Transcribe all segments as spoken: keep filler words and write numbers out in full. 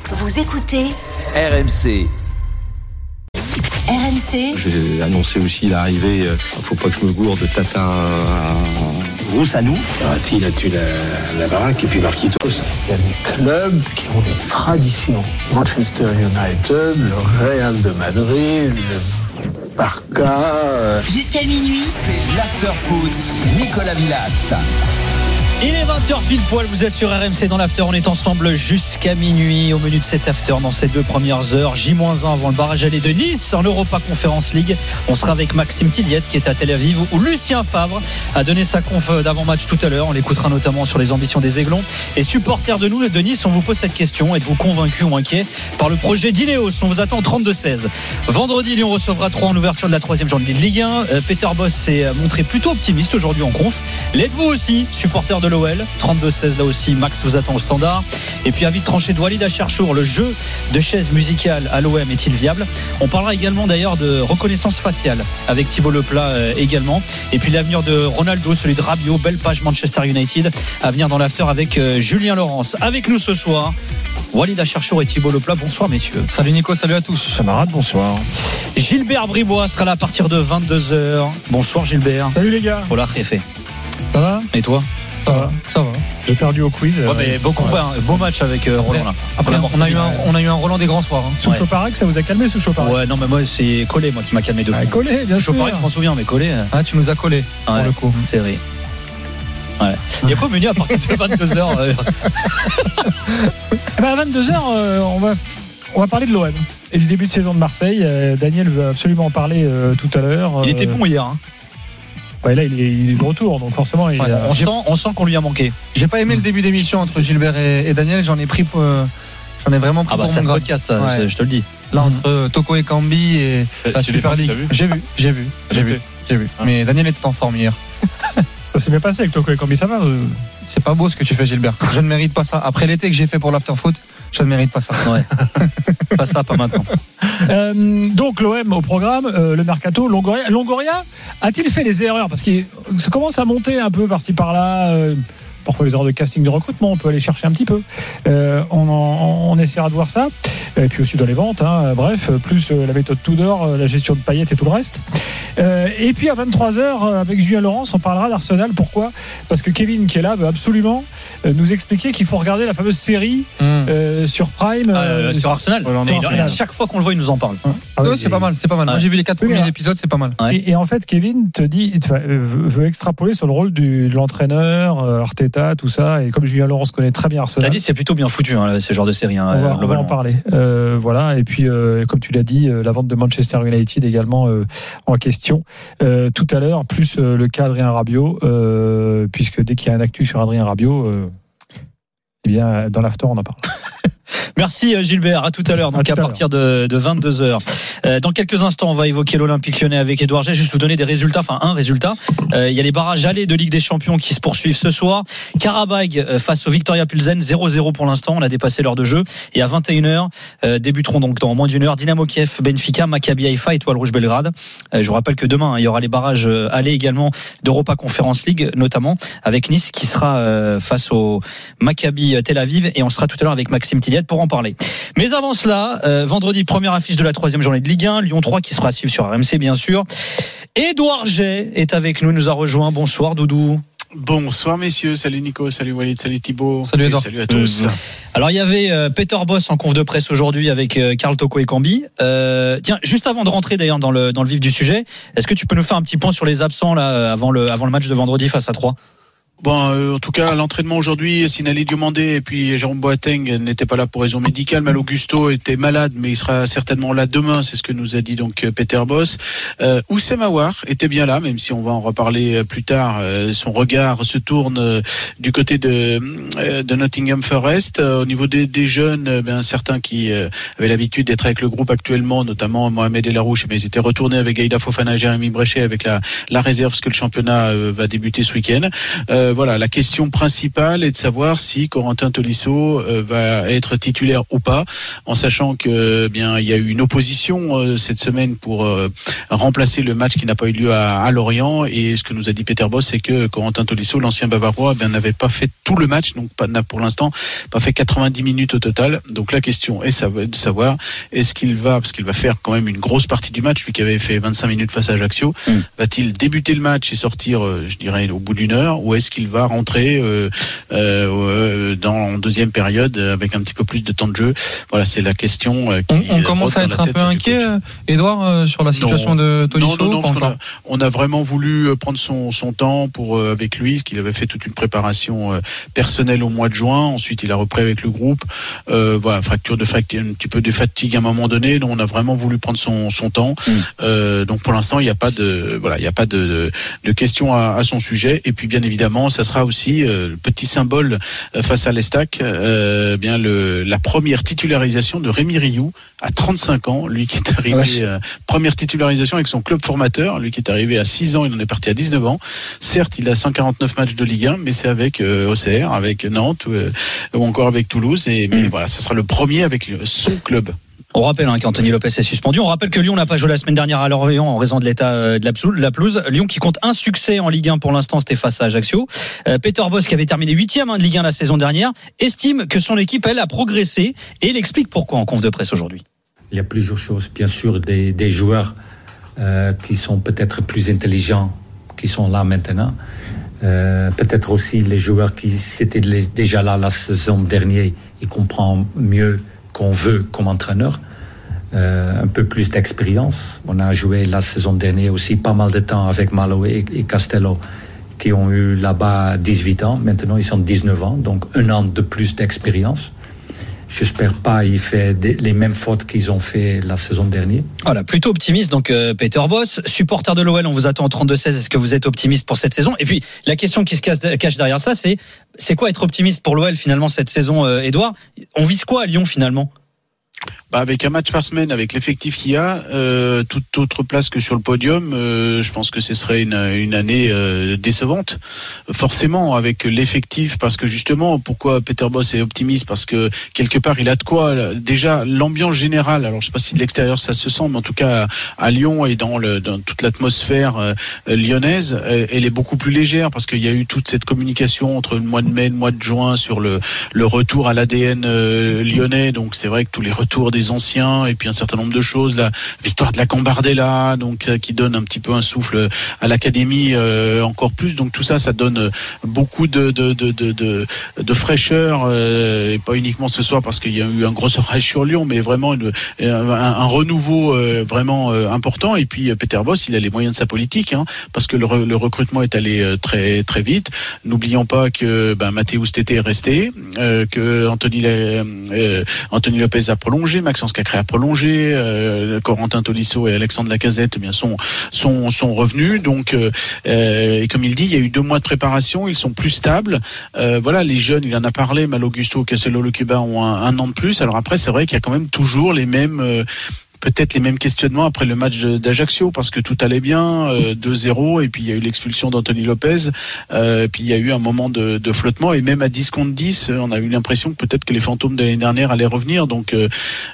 Vous écoutez R M C. R M C. J'ai annoncé aussi l'arrivée, euh, faut pas que je me gourde, de Tata Roussanou. Verratti, il a tué la, la baraque et puis Marquitos. Il y a des clubs qui ont des traditions. Manchester United, le Real de Madrid, le Barça. Euh... Jusqu'à minuit. C'est l'after-foot. Nicolas Villas. Il est vingt heures pile poil, vous êtes sur R M C dans l'after, on est ensemble jusqu'à minuit au menu de cet after dans ces deux premières heures, J moins un avant le barrage aller de Nice en Europa Conference League. On sera avec Maxime Tilliette qui est à Tel Aviv où Lucien Favre a donné sa conf d'avant-match tout à l'heure. On l'écoutera notamment sur les ambitions des Aiglons. Et supporters de nous de Nice, on vous pose cette question, êtes-vous convaincu ou inquiet par le projet d'Ineos? On vous attend au trente-deux seize. Vendredi, Lyon recevra trois en ouverture de la troisième journée de Ligue un. Peter Bosz s'est montré plutôt optimiste aujourd'hui en conf. L'êtes-vous aussi, supporters de l'O L? trente-deux seize là aussi, Max vous attend au standard. Et puis avis de trancher de Walid Acharchour, le jeu de chaise musicale à l'O M est-il viable? On parlera également d'ailleurs de reconnaissance faciale avec Thibaut Leplat euh, également. Et puis l'avenir de Ronaldo, celui de Rabiot, belle page Manchester United à venir dans l'after avec euh, Julien Laurence. Avec nous ce soir, Walid Acharchour et Thibaut Leplat. Bonsoir messieurs. Salut Nico, salut à tous. Camarades, bonsoir. Gilbert Bribois sera là à partir de vingt-deux heures. Bonsoir Gilbert. Salut les gars. Voilà, fait. Ça va? Et toi? Ça va, ça va. J'ai perdu au quiz. Ouais, mais beaucoup, ouais. un beau match avec euh, Roland là. Après, Après, on a, eu un, on a eu un Roland des grands soirs. Hein. Sous Choparec, ça vous a calmé sous Choparec? Ouais, non, mais moi, c'est Collé, moi, qui m'a calmé deux fois. Ah, Collé, bien sûr. Choparec, je m'en souviens, mais Collé. Euh... Ah, tu nous as collé pour ouais, le coup. C'est vrai. Ouais. Il y a quoi au menu à partir de vingt-deux heures euh... bah, À vingt-deux heures, euh, on, va, on va parler de l'O M et du début de saison de Marseille. Euh, Daniel veut absolument en parler euh, tout à l'heure. Il euh... était bon hier. Hein. Ouais, là, il est, il est de retour, donc forcément. Il ouais, a... on, sent, on sent qu'on lui a manqué. J'ai pas aimé le début d'émission entre Gilbert et, et Daniel. J'en ai pris, pour, euh, j'en ai vraiment pris ah bah, pour ça mon podcast, ouais. Je te le dis. Là, entre euh, Toko et Cambi et euh, la Super League. J'ai vu, j'ai vu, j'ai vu, j'ai vu. Mais Daniel était en forme hier. Ça s'est bien passé avec Toko et Cambi, ça va euh... C'est pas beau ce que tu fais, Gilbert. Je ne mérite pas ça. Après l'été que j'ai fait pour l'afterfoot, je ne mérite pas ça. Ouais. Pas ça, pas maintenant. Euh, donc l'O M au programme, euh, le mercato, Longoria. Longoria a-t-il fait des erreurs? Parce qu'il ça commence à monter un peu par-ci par-là. Euh, parfois les erreurs de casting, de recrutement, on peut aller chercher un petit peu. Euh, on, en, on essaiera de voir ça. Et puis aussi dans les ventes, hein, bref, plus euh, la méthode Tudor, euh, la gestion de Payet et tout le reste. Euh, et puis à vingt-trois heures, euh, avec Julien Laurence, on parlera d'Arsenal. Pourquoi? Parce que Kevin, qui est là, veut absolument euh, nous expliquer qu'il faut regarder la fameuse série mmh. euh, sur Prime. Euh, euh, sur Arsenal. Ouais, mais Arsenal. Chaque fois qu'on le voit, il nous en parle. Ah ouais, c'est pas mal, c'est pas mal. Ouais. Moi, j'ai vu les quatre oui, premiers ouais. épisodes, c'est pas mal. Ouais. Et, et en fait, Kevin te dit, euh, veut extrapoler sur le rôle du, de l'entraîneur, euh, Arteta, tout ça. Et comme Julien Laurence connaît très bien Arsenal. T'as dit, c'est plutôt bien foutu, hein, ce genre de série. Hein, on, va, on va en parler. Euh, voilà. Et puis, euh, comme tu l'as dit, euh, la vente de Manchester United également euh, en question euh, tout à l'heure, plus euh, le cas Adrien Rabiot, euh, puisque dès qu'il y a un actu sur Adrien Rabiot, euh, eh bien, dans l'after, on en parle. Merci Gilbert, à tout à l'heure, donc à, à partir de, de vingt-deux heures. Euh, dans quelques instants, on va évoquer l'Olympique Lyonnais avec Édouard J. Juste vous donner des résultats, enfin un résultat. Euh, il y a les barrages allés de Ligue des Champions qui se poursuivent ce soir. Karabag euh, face au Victoria Pilsen, zéro zéro pour l'instant, on a dépassé l'heure de jeu. Et à vingt et une heures, euh, débuteront donc dans moins d'une heure Dynamo Kiev, Benfica, Maccabi Haïfa, Étoile Rouge Belgrade. Euh, je vous rappelle que demain, hein, il y aura les barrages euh, allés également d'Europa Conference League, notamment avec Nice qui sera euh, face au Maccabi Tel Aviv. Et on sera tout à l'heure avec Maxime Tilliette pour en parler. Mais avant cela, euh, vendredi, première affiche de la troisième journée de Ligue un, Lyon trois qui sera à suivre sur R M C bien sûr. Édouard J. est avec nous, il nous a rejoint. Bonsoir Doudou. Bonsoir messieurs, salut Nico, salut Walid, salut Thibaut. Salut Edouard. Salut à tous. Mmh. Alors il y avait euh, Peter Bosz en conf de presse aujourd'hui avec euh, Karl Toko et Cambi. Euh, tiens, juste avant de rentrer d'ailleurs dans le, dans le vif du sujet, est-ce que tu peux nous faire un petit point sur les absents là avant le, avant le match de vendredi face à Troyes? Bon, euh, en tout cas, à l'entraînement aujourd'hui, Sinali Diomandé et puis Jérôme Boateng n'étaient pas là pour raison médicale. Malo Gusto était malade, mais il sera certainement là demain. C'est ce que nous a dit donc Peter Bosz. Euh, Oussem Aouar était bien là, même si on va en reparler plus tard. Euh, son regard se tourne euh, du côté de, euh, de Nottingham Forest. Euh, au niveau des, des jeunes, euh, ben, certains qui euh, avaient l'habitude d'être avec le groupe actuellement, notamment Mohamed El Arouche, mais ils étaient retournés avec Aïda Fofana et Jérémy Bréchet avec la, la réserve, parce que le championnat euh, va débuter ce week-end. Euh, Euh, voilà, la question principale est de savoir si Corentin Tolisso euh, va être titulaire ou pas, en sachant que eh bien il y a eu une opposition euh, cette semaine pour euh, remplacer le match qui n'a pas eu lieu à, à Lorient. Et ce que nous a dit Peter Bosz, c'est que Corentin Tolisso, l'ancien Bavarois, eh bien n'avait pas fait tout le match, donc pas, n'a pour l'instant pas fait quatre-vingt-dix minutes au total. Donc la question est de savoir est-ce qu'il va, parce qu'il va faire quand même une grosse partie du match, lui qui avait fait vingt-cinq minutes face à Ajaccio, mmh. va-t-il débuter le match et sortir, euh, je dirais, au bout d'une heure, ou est-ce qu'il va rentrer euh, euh, dans en deuxième période avec un petit peu plus de temps de jeu? Voilà, c'est la question. Euh, qui on, on commence à être un peu inquiet, Edouard, euh, sur la situation non. de Tolisso. Non, non, non, on a, on a vraiment voulu prendre son, son temps pour euh, avec lui, qu'il avait fait toute une préparation euh, personnelle au mois de juin. Ensuite, il a repris avec le groupe. Euh, voilà, fracture de fracture, un petit peu de fatigue à un moment donné. Donc, on a vraiment voulu prendre son, son temps. Mmh. Euh, donc, pour l'instant, il n'y a pas de, voilà, il n'y a pas de, de, de questions à, à son sujet. Et puis, bien évidemment, ça sera aussi euh, le petit symbole euh, face à l'Estac, euh, bien le, la première titularisation de Rémi Rioux à trente-cinq ans. Lui qui est arrivé, ouais. euh, première titularisation avec son club formateur. Lui qui est arrivé à six ans, il en est parti à dix-neuf ans. Certes, il a cent quarante-neuf matchs de Ligue un, mais c'est avec euh, O C R, avec Nantes euh, ou encore avec Toulouse. Et mais mmh. voilà, ce sera le premier avec le, son club. On rappelle hein, qu'Anthony Lopez est suspendu. On rappelle que Lyon n'a pas joué la semaine dernière à Lorient en raison de l'état de la pelouse. Lyon qui compte un succès en Ligue un pour l'instant, c'était face à Ajaccio. Euh, Peter Bosz, qui avait terminé huitième hein, de Ligue un la saison dernière, estime que son équipe, elle, a progressé et il explique pourquoi en conf de presse aujourd'hui. Il y a plusieurs choses. Bien sûr, des, des joueurs euh, qui sont peut-être plus intelligents, qui sont là maintenant. Euh, peut-être aussi les joueurs qui étaient déjà là la saison dernière, ils comprennent mieux qu'on veut comme entraîneur. Euh, un peu plus d'expérience. On a joué la saison dernière aussi pas mal de temps avec Malo et, et Castello, qui ont eu là-bas dix-huit ans. Maintenant, ils sont dix-neuf ans, donc un an de plus d'expérience. J'espère pas qu'il fait des, les mêmes fautes qu'ils ont fait la saison dernière. Voilà, plutôt optimiste donc euh, Peter Bosz, supporter de l'O L, on vous attend au trente-deux seize. Est-ce que vous êtes optimiste pour cette saison? Et puis la question qui se cache, cache derrière ça, c'est c'est quoi être optimiste pour l'O L finalement cette saison, euh, Edouard? On vise quoi à Lyon finalement? Bah avec un match par semaine, avec l'effectif qu'il y a, euh, toute autre place que sur le podium, euh, je pense que ce serait une, une année euh, décevante. Forcément, avec l'effectif, parce que justement, pourquoi Peter Bosz est optimiste? Parce que quelque part, il a de quoi. Déjà, l'ambiance générale, alors je sais pas si de l'extérieur ça se sent, mais en tout cas à Lyon et dans, le, dans toute l'atmosphère euh, lyonnaise, euh, elle est beaucoup plus légère, parce qu'il y a eu toute cette communication entre le mois de mai et le mois de juin sur le, le retour à l'A D N euh, lyonnais. Donc c'est vrai que tous les retours des anciens et puis un certain nombre de choses, la victoire de la Gambardella, donc qui donne un petit peu un souffle à l'académie euh, encore plus. Donc tout ça, ça donne beaucoup de de de de de, de fraîcheur euh, et pas uniquement ce soir parce qu'il y a eu un gros orage sur Lyon, mais vraiment une, un, un renouveau euh, vraiment euh, important. Et puis Peter Bosz, il a les moyens de sa politique, hein, parce que le, le recrutement est allé très très vite. N'oublions pas que ben, Mathéus Tété est resté, euh, que Anthony euh, Anthony Lopez a prolongé, Maxence Cacré a prolongé, euh, Corentin Tolisso et Alexandre Lacazette eh bien sont sont sont revenus. Donc euh, et comme il dit, il y a eu deux mois de préparation, ils sont plus stables. Euh, voilà, les jeunes, il en a parlé, Malo Gusto, Castello, Locuba ont un, un an de plus. Alors après, c'est vrai qu'il y a quand même toujours les mêmes euh, peut-être les mêmes questionnements après le match d'Ajaccio, parce que tout allait bien, euh, deux zéro, et puis il y a eu l'expulsion d'Anthony Lopez, euh, et puis il y a eu un moment de, de flottement, et même à dix contre dix, on a eu l'impression que peut-être que les fantômes de l'année dernière allaient revenir, donc euh,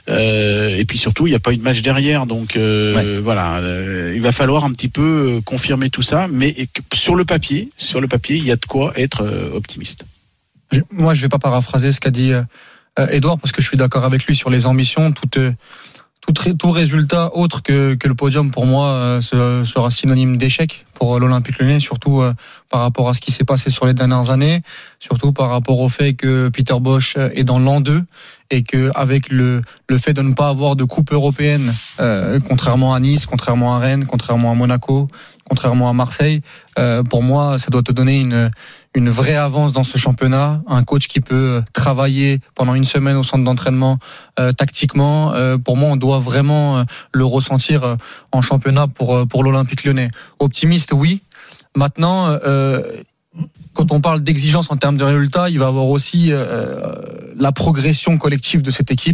euh, et puis surtout il n'y a pas eu de match derrière, donc euh, ouais. voilà, euh, il va falloir un petit peu confirmer tout ça, mais sur le papier, sur le papier, il y a de quoi être euh, optimiste. Je, moi, je vais pas paraphraser ce qu'a dit euh, Edouard, parce que je suis d'accord avec lui sur les ambitions. Tout, euh, tout, tout résultat autre que, que le podium, pour moi, euh, sera synonyme d'échec pour l'Olympique Lyonnais, surtout euh, par rapport à ce qui s'est passé sur les dernières années, surtout par rapport au fait que Peter Bosz est dans l'an deux et que avec le, le fait de ne pas avoir de coupe européenne, euh, contrairement à Nice, contrairement à Rennes, contrairement à Monaco, contrairement à Marseille, euh, pour moi, ça doit te donner une une vraie avance dans ce championnat, un coach qui peut travailler pendant une semaine au centre d'entraînement euh, tactiquement. Euh, pour moi, on doit vraiment euh, le ressentir euh, en championnat pour euh, pour l'Olympique Lyonnais. Optimiste, oui. Maintenant, euh, quand on parle d'exigence en termes de résultats, il va y avoir aussi euh, la progression collective de cette équipe.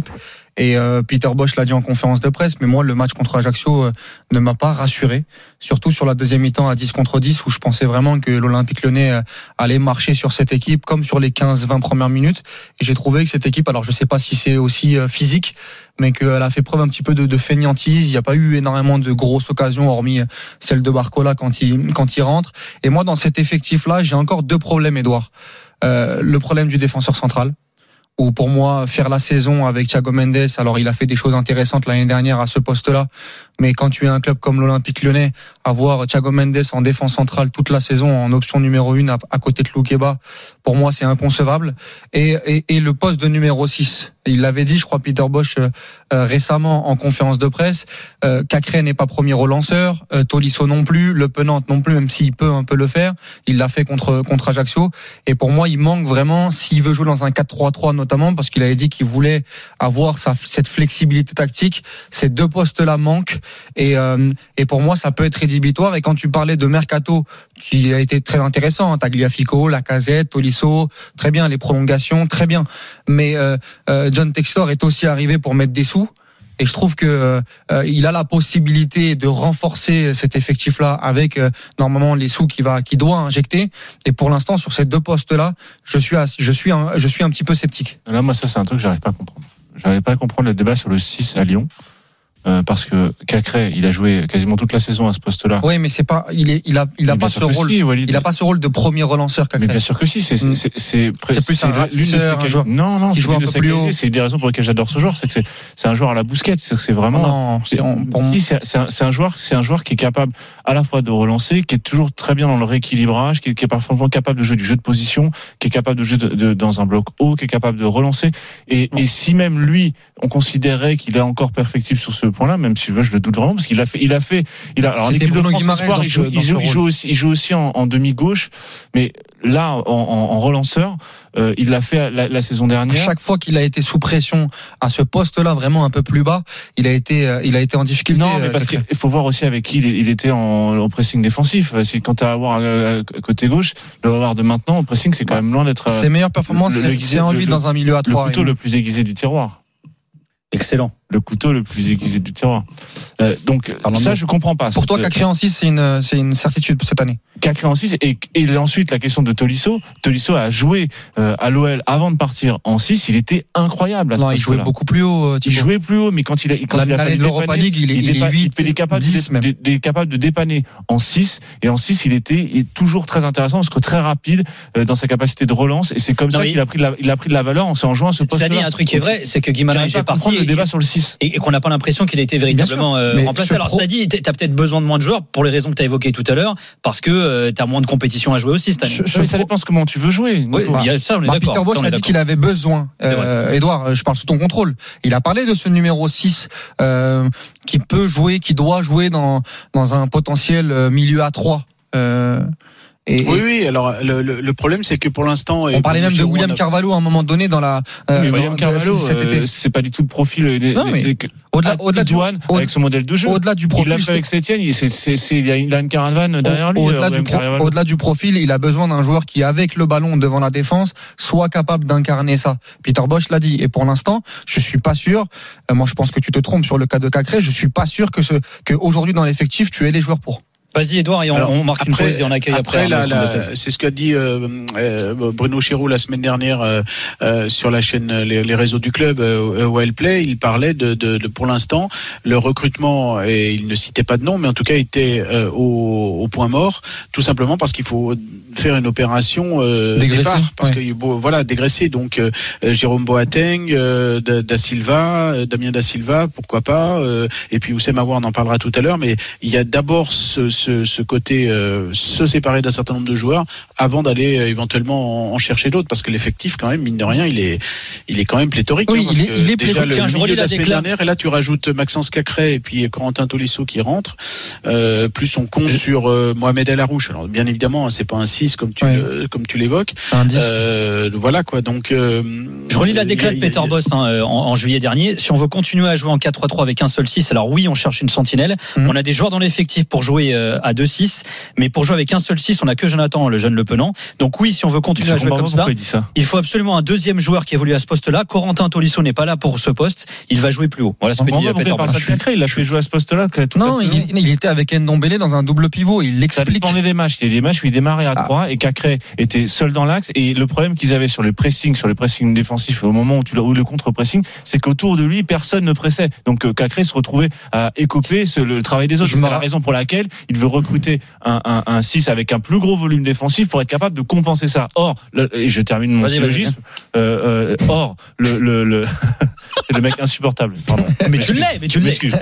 Et euh, Peter Bosz l'a dit en conférence de presse, mais moi, le match contre Ajaccio euh, ne m'a pas rassuré. Surtout sur la deuxième mi-temps à dix contre dix, où je pensais vraiment que l'Olympique Lyonnais euh, allait marcher sur cette équipe, comme sur les quinze vingt premières minutes. Et j'ai trouvé que cette équipe, alors je sais pas si c'est aussi euh, physique, mais qu'elle a fait preuve un petit peu de, de fainéantise. Il n'y a pas eu énormément de grosses occasions, hormis celle de Barcola quand il, quand il rentre. Et moi, dans cet effectif-là, j'ai encore deux problèmes, Edouard. Euh, le problème du défenseur central, où pour moi, faire la saison avec Thiago Mendes, alors il a fait des choses intéressantes l'année dernière à ce poste-là, mais quand tu es un club comme l'Olympique Lyonnais, avoir Thiago Mendes en défense centrale toute la saison en option numéro une à, à côté de Loukeba, pour moi c'est inconcevable. Et, et, et le poste de numéro six, il l'avait dit, je crois, Peter Bosz euh, euh, récemment en conférence de presse, euh, Cacré n'est pas premier relanceur, euh, Tolisso non plus, Le Penant non plus, même s'il peut un peu le faire, il l'a fait contre contre Ajaccio. Et pour moi, il manque vraiment, s'il veut jouer dans un quatre trois trois notamment, parce qu'il avait dit qu'il voulait avoir sa, cette flexibilité tactique, ces deux postes-là manquent. Et, euh, et pour moi, ça peut être rédhibitoire. Et quand tu parlais de mercato, qui a été très intéressant, hein, Tagliafico, Lacazette, Tolisso, très bien, les prolongations, très bien. Mais euh, euh, John Textor est aussi arrivé pour mettre des sous. Et je trouve que euh, il a la possibilité de renforcer cet effectif-là avec euh, normalement les sous qu'il va, qu'il doit injecter. Et pour l'instant, sur ces deux postes-là, je suis, à, je suis, un, je suis un petit peu sceptique. Là, moi, ça, c'est un truc que j'arrive pas à comprendre. J'arrive pas à comprendre le débat sur le six à Lyon. Euh, parce que Cacré, il a joué quasiment toute la saison à ce poste-là. Oui, mais c'est pas, il est, il a, il a pas ce rôle. Si, il a pas ce rôle de premier relanceur, Cacré. Mais bien sûr que si, c'est, c'est, c'est, c'est, c'est plus un ratisseur, un joueur. Non, non, qui c'est joue un peu plus haut. C'est une des raisons pour lesquelles j'adore ce joueur, c'est que c'est, c'est un joueur à la Busquets, c'est que c'est vraiment. Non, c'est, on, pour si, c'est, c'est, un, c'est un joueur, c'est un joueur qui est capable à la fois de relancer, qui est toujours très bien dans le rééquilibrage, qui est, qui est parfois capable de jouer du jeu de position, qui est capable de jouer de, de, dans un bloc haut, qui est capable de relancer. Et, et si même lui, on considérait qu'il est encore perfectible sur ce point-là, même si je le doute vraiment, parce qu'il a fait, il a fait, il a, alors en équipe de France espoir, il joue, il joue, il joue aussi, il joue aussi en, en demi-gauche, mais là, en, en, en relanceur, euh, il l'a fait la, la saison dernière. À chaque fois qu'il a été sous pression à ce poste-là, vraiment un peu plus bas, il a été, euh, il a été en difficulté. Non, mais parce qu'il faut voir aussi avec qui il, il était en, en pressing défensif. C'est quand tu as à voir à, à côté gauche, le avoir de maintenant au pressing, c'est quand même loin d'être. Ses meilleures performances, le, le, c'est en lui dans un milieu à trois. Le couteau le plus aiguisé du tiroir. Excellent. Le couteau le plus aiguisé du terrain. Euh, donc Pardon, ça, je comprends pas. Pour toi, Cacré en six, c'est une, c'est une certitude pour cette année. Cacré en six et, et ensuite la question de Tolisso. Tolisso a joué euh, à l'O L avant de partir en six. Il était incroyable. À ce non, il jouait là. beaucoup plus haut. Il jouait plus haut, mais quand il a quand la, il a fallu l'Europa League, il est, il, il est huit, il est capable dix de, de, de, capable de dépanner en six. Et en six, il était il est toujours très intéressant parce que très rapide euh, dans sa capacité de relance. Et c'est comme non, ça qu'il a pris de la, il a pris de la valeur en s'en jouant à ce poste-là. Ça dit un truc qui est vrai, c'est que Guimaraes est parti. Le débat sur le six et qu'on n'a pas l'impression qu'il a été véritablement euh, remplacé. Alors, cela dit, tu as peut-être besoin de moins de joueurs pour les raisons que tu as évoquées tout à l'heure, parce que euh, tu as moins de compétition à jouer aussi cette année. Je, je, ça dépend de comment tu veux jouer. Oui, bah, y a ça, on est bah, d'accord. Peter Bosz a dit qu'il avait besoin. Euh, Edouard, je parle sous ton contrôle. Il a parlé de ce numéro six euh, qui peut jouer, qui doit jouer dans, dans un potentiel milieu à trois. Euh, Et, oui, oui. Alors le, le, le problème, c'est que pour l'instant, on parlait même de William a... Carvalho à un moment donné dans la. Euh, mais William Carvalho, euh, c'est pas du tout le profil des, non, mais des, au-delà, au-delà du Douane avec son modèle de jeu. Au-delà du profil, il l'a fait avec Sétienne. Il, c'est, c'est, c'est, il y a une, une caravane derrière lui. Au-delà du, pro, au-delà du profil, il a besoin d'un joueur qui, avec le ballon devant la défense, soit capable d'incarner ça. Peter Bosz l'a dit. Et pour l'instant, je suis pas sûr. Euh, moi, je pense que tu te trompes sur le cas de Cacré. Je suis pas sûr que ce, que aujourd'hui dans l'effectif, tu aies les joueurs pour. Vas-y Edouard et on, Alors, on marque après, une pause et on accueille après. après la, la, c'est ce qu'a dit euh, euh, Bruno Chéroux la semaine dernière euh, euh, sur la chaîne les, les réseaux du club euh, Wellplay. Il parlait de, de, de pour l'instant le recrutement et il ne citait pas de nom, mais en tout cas était euh, au, au point mort, tout simplement parce qu'il faut faire une opération euh, départ, parce ouais. que bon, voilà dégraisser donc euh, Jérôme Boateng, euh, da, da Silva, euh, Damien da Silva, pourquoi pas, euh, et puis Oussem Aouar on en parlera tout à l'heure, mais il y a d'abord ce, ce Ce, ce côté euh, se séparer d'un certain nombre de joueurs avant d'aller euh, éventuellement en, en chercher d'autres, parce que l'effectif quand même mine de rien il est il est quand même pléthorique. Oui, hein, parce il est, que il est déjà le Tiens, milieu de la semaine dernière et là tu rajoutes Maxence Cacré et puis Corentin Tolisso qui rentre, euh, plus on compte je... sur euh, Mohamed El Arouche. Alors bien évidemment hein, c'est pas un six comme tu ouais. le, comme tu l'évoques. Euh, voilà quoi donc. Euh, je relis la déclaration de Peter Bosz hein, en, en juillet dernier. Si on veut continuer à jouer en quatre trois trois avec un seul six, alors oui on cherche une sentinelle. Mmh. On a des joueurs dans l'effectif pour jouer. Euh, à deux six. Mais pour jouer avec un seul six, on n'a que Jonathan, le jeune Le Penant. Donc oui, si on veut continuer à jouer comme ça, il, ça, il faut absolument un deuxième joueur qui évolue à ce poste-là. Corentin Tolisso n'est pas là pour ce poste. Il va jouer plus haut. Voilà ce que dit Peter Bosz. Il a fait jouer à ce poste-là. Non, il, il était avec Ndombele dans un double pivot. Il l'explique. Ça dépendait des matchs. Il y a des matchs où il démarrait à trois ah. et Cacré était seul dans l'axe. Et le problème qu'ils avaient sur le pressing, sur le pressing défensif, au moment où tu où le contre-pressing, c'est qu'autour de lui, personne ne pressait. Donc Cacré se retrouvait à écoper ce, le travail des autres. C'est la raison pour laquelle il veut recruter un, un, un six avec un plus gros volume défensif pour être capable de compenser ça. Or, le, et je termine mon syllogisme, euh, euh, or, le, le, le c'est le mec insupportable. Pardon. Mais tu l'es, mais tu l'es. M'excuse.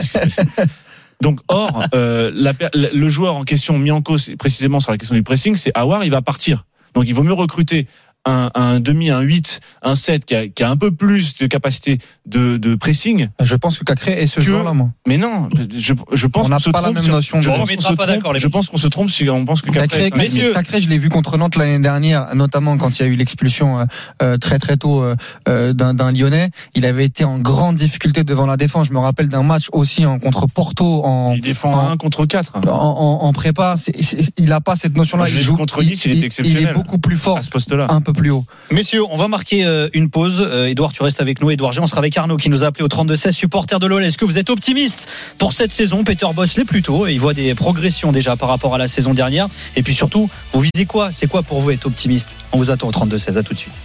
Donc, or, euh, la, le joueur en question mis en cause, précisément sur la question du pressing, c'est Aouar, il va partir. Donc, il vaut mieux recruter un, un demi, un huit, un sept qui a, qui a un peu plus de capacité de, de pressing. Je pense que Cacré est ce joueur-là, moi. Mais non, je, je pense on n'a pas la même sur, notion. Je, de... pense qu'on se trompe, je pense qu'on se trompe si on pense que Cacré. Cacré, Cacré, Cacré je l'ai vu contre Nantes l'année dernière, notamment quand il y a eu l'expulsion euh, très très tôt euh, d'un, d'un Lyonnais. Il avait été en grande difficulté devant la défense. Je me rappelle d'un match aussi en contre Porto. En, il défend en, un contre quatre. En, en, en prépa, c'est, c'est, il n'a pas cette notion-là. Moi, il joue contre Nice, il, il est exceptionnel. Il est beaucoup plus fort à ce poste-là, un peu plus haut. Messieurs, on va marquer une pause. Edouard, tu restes avec nous. Edouard G, on sera avec Arnaud qui nous a appelé au trente-deux seize, supporter de l'O L. Est-ce que vous êtes optimiste pour cette saison? Peter Bosz l'est plutôt. Il voit des progressions déjà par rapport à la saison dernière. Et puis surtout, vous visez quoi? C'est quoi pour vous être optimiste? On vous attend au trente-deux seize. À tout de suite.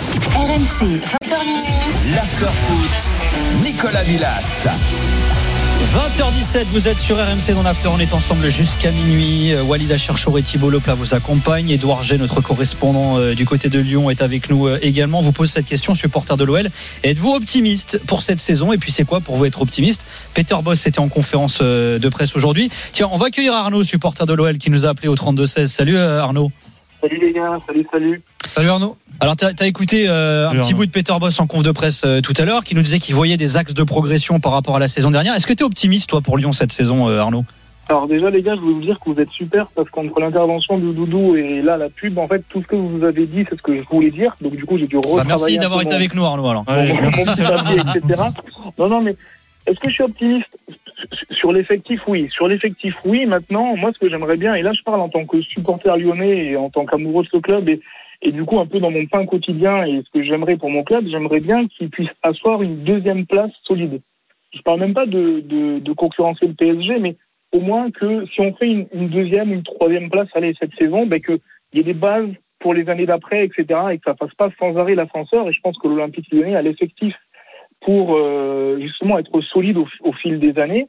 R M C, vingt heures minuit. L'Afterfoot, Nicolas Villas. vingt heures dix-sept, vous êtes sur R M C dans l'After, on est ensemble jusqu'à minuit. Walid Acharchour et Thibault Leplat vous accompagnent. Edouard G, notre correspondant euh, du côté de Lyon, est avec nous euh, également. Vous pose cette question, supporter de l'O L. Êtes-vous optimiste pour cette saison? Et puis c'est quoi pour vous être optimiste? Peter Bosz était en conférence euh, de presse aujourd'hui. Tiens, on va accueillir Arnaud, supporter de l'O L, qui nous a appelé au trente-deux seize. Salut euh, Arnaud. Salut les gars, salut, salut. Salut Arnaud. Alors t'as, t'as écouté euh, un petit bout de Peter Bosz en conf de presse euh, tout à l'heure, qui nous disait qu'il voyait des axes de progression par rapport à la saison dernière. Est-ce que t'es optimiste toi pour Lyon cette saison, euh, Arnaud? Alors déjà les gars, je voulais vous dire que vous êtes super, parce qu'entre l'intervention de Doudou et là la pub, en fait tout ce que vous avez dit c'est ce que je voulais dire. Donc du coup j'ai dû retravailler. Bah, merci d'avoir été mon... avec nous Arnaud alors. Bon, mon, mon petit papier, et cetera. Non non mais est-ce que je suis optimiste sur l'effectif? Oui. Sur l'effectif, oui. Maintenant, moi, ce que j'aimerais bien, et là, je parle en tant que supporter lyonnais et en tant qu'amoureux de ce club, et, et du coup, un peu dans mon pain quotidien, et ce que j'aimerais pour mon club, j'aimerais bien qu'il puisse asseoir une deuxième place solide. Je parle même pas de, de, de concurrencer le P S G, mais au moins que si on fait une, une deuxième ou une troisième place, allez, cette saison, ben, qu'il y ait des bases pour les années d'après, et cetera, et que ça fasse pas sans arrêt l'ascenseur, et je pense que l'Olympique Lyonnais a l'effectif pour euh, justement être solide au, au fil des années.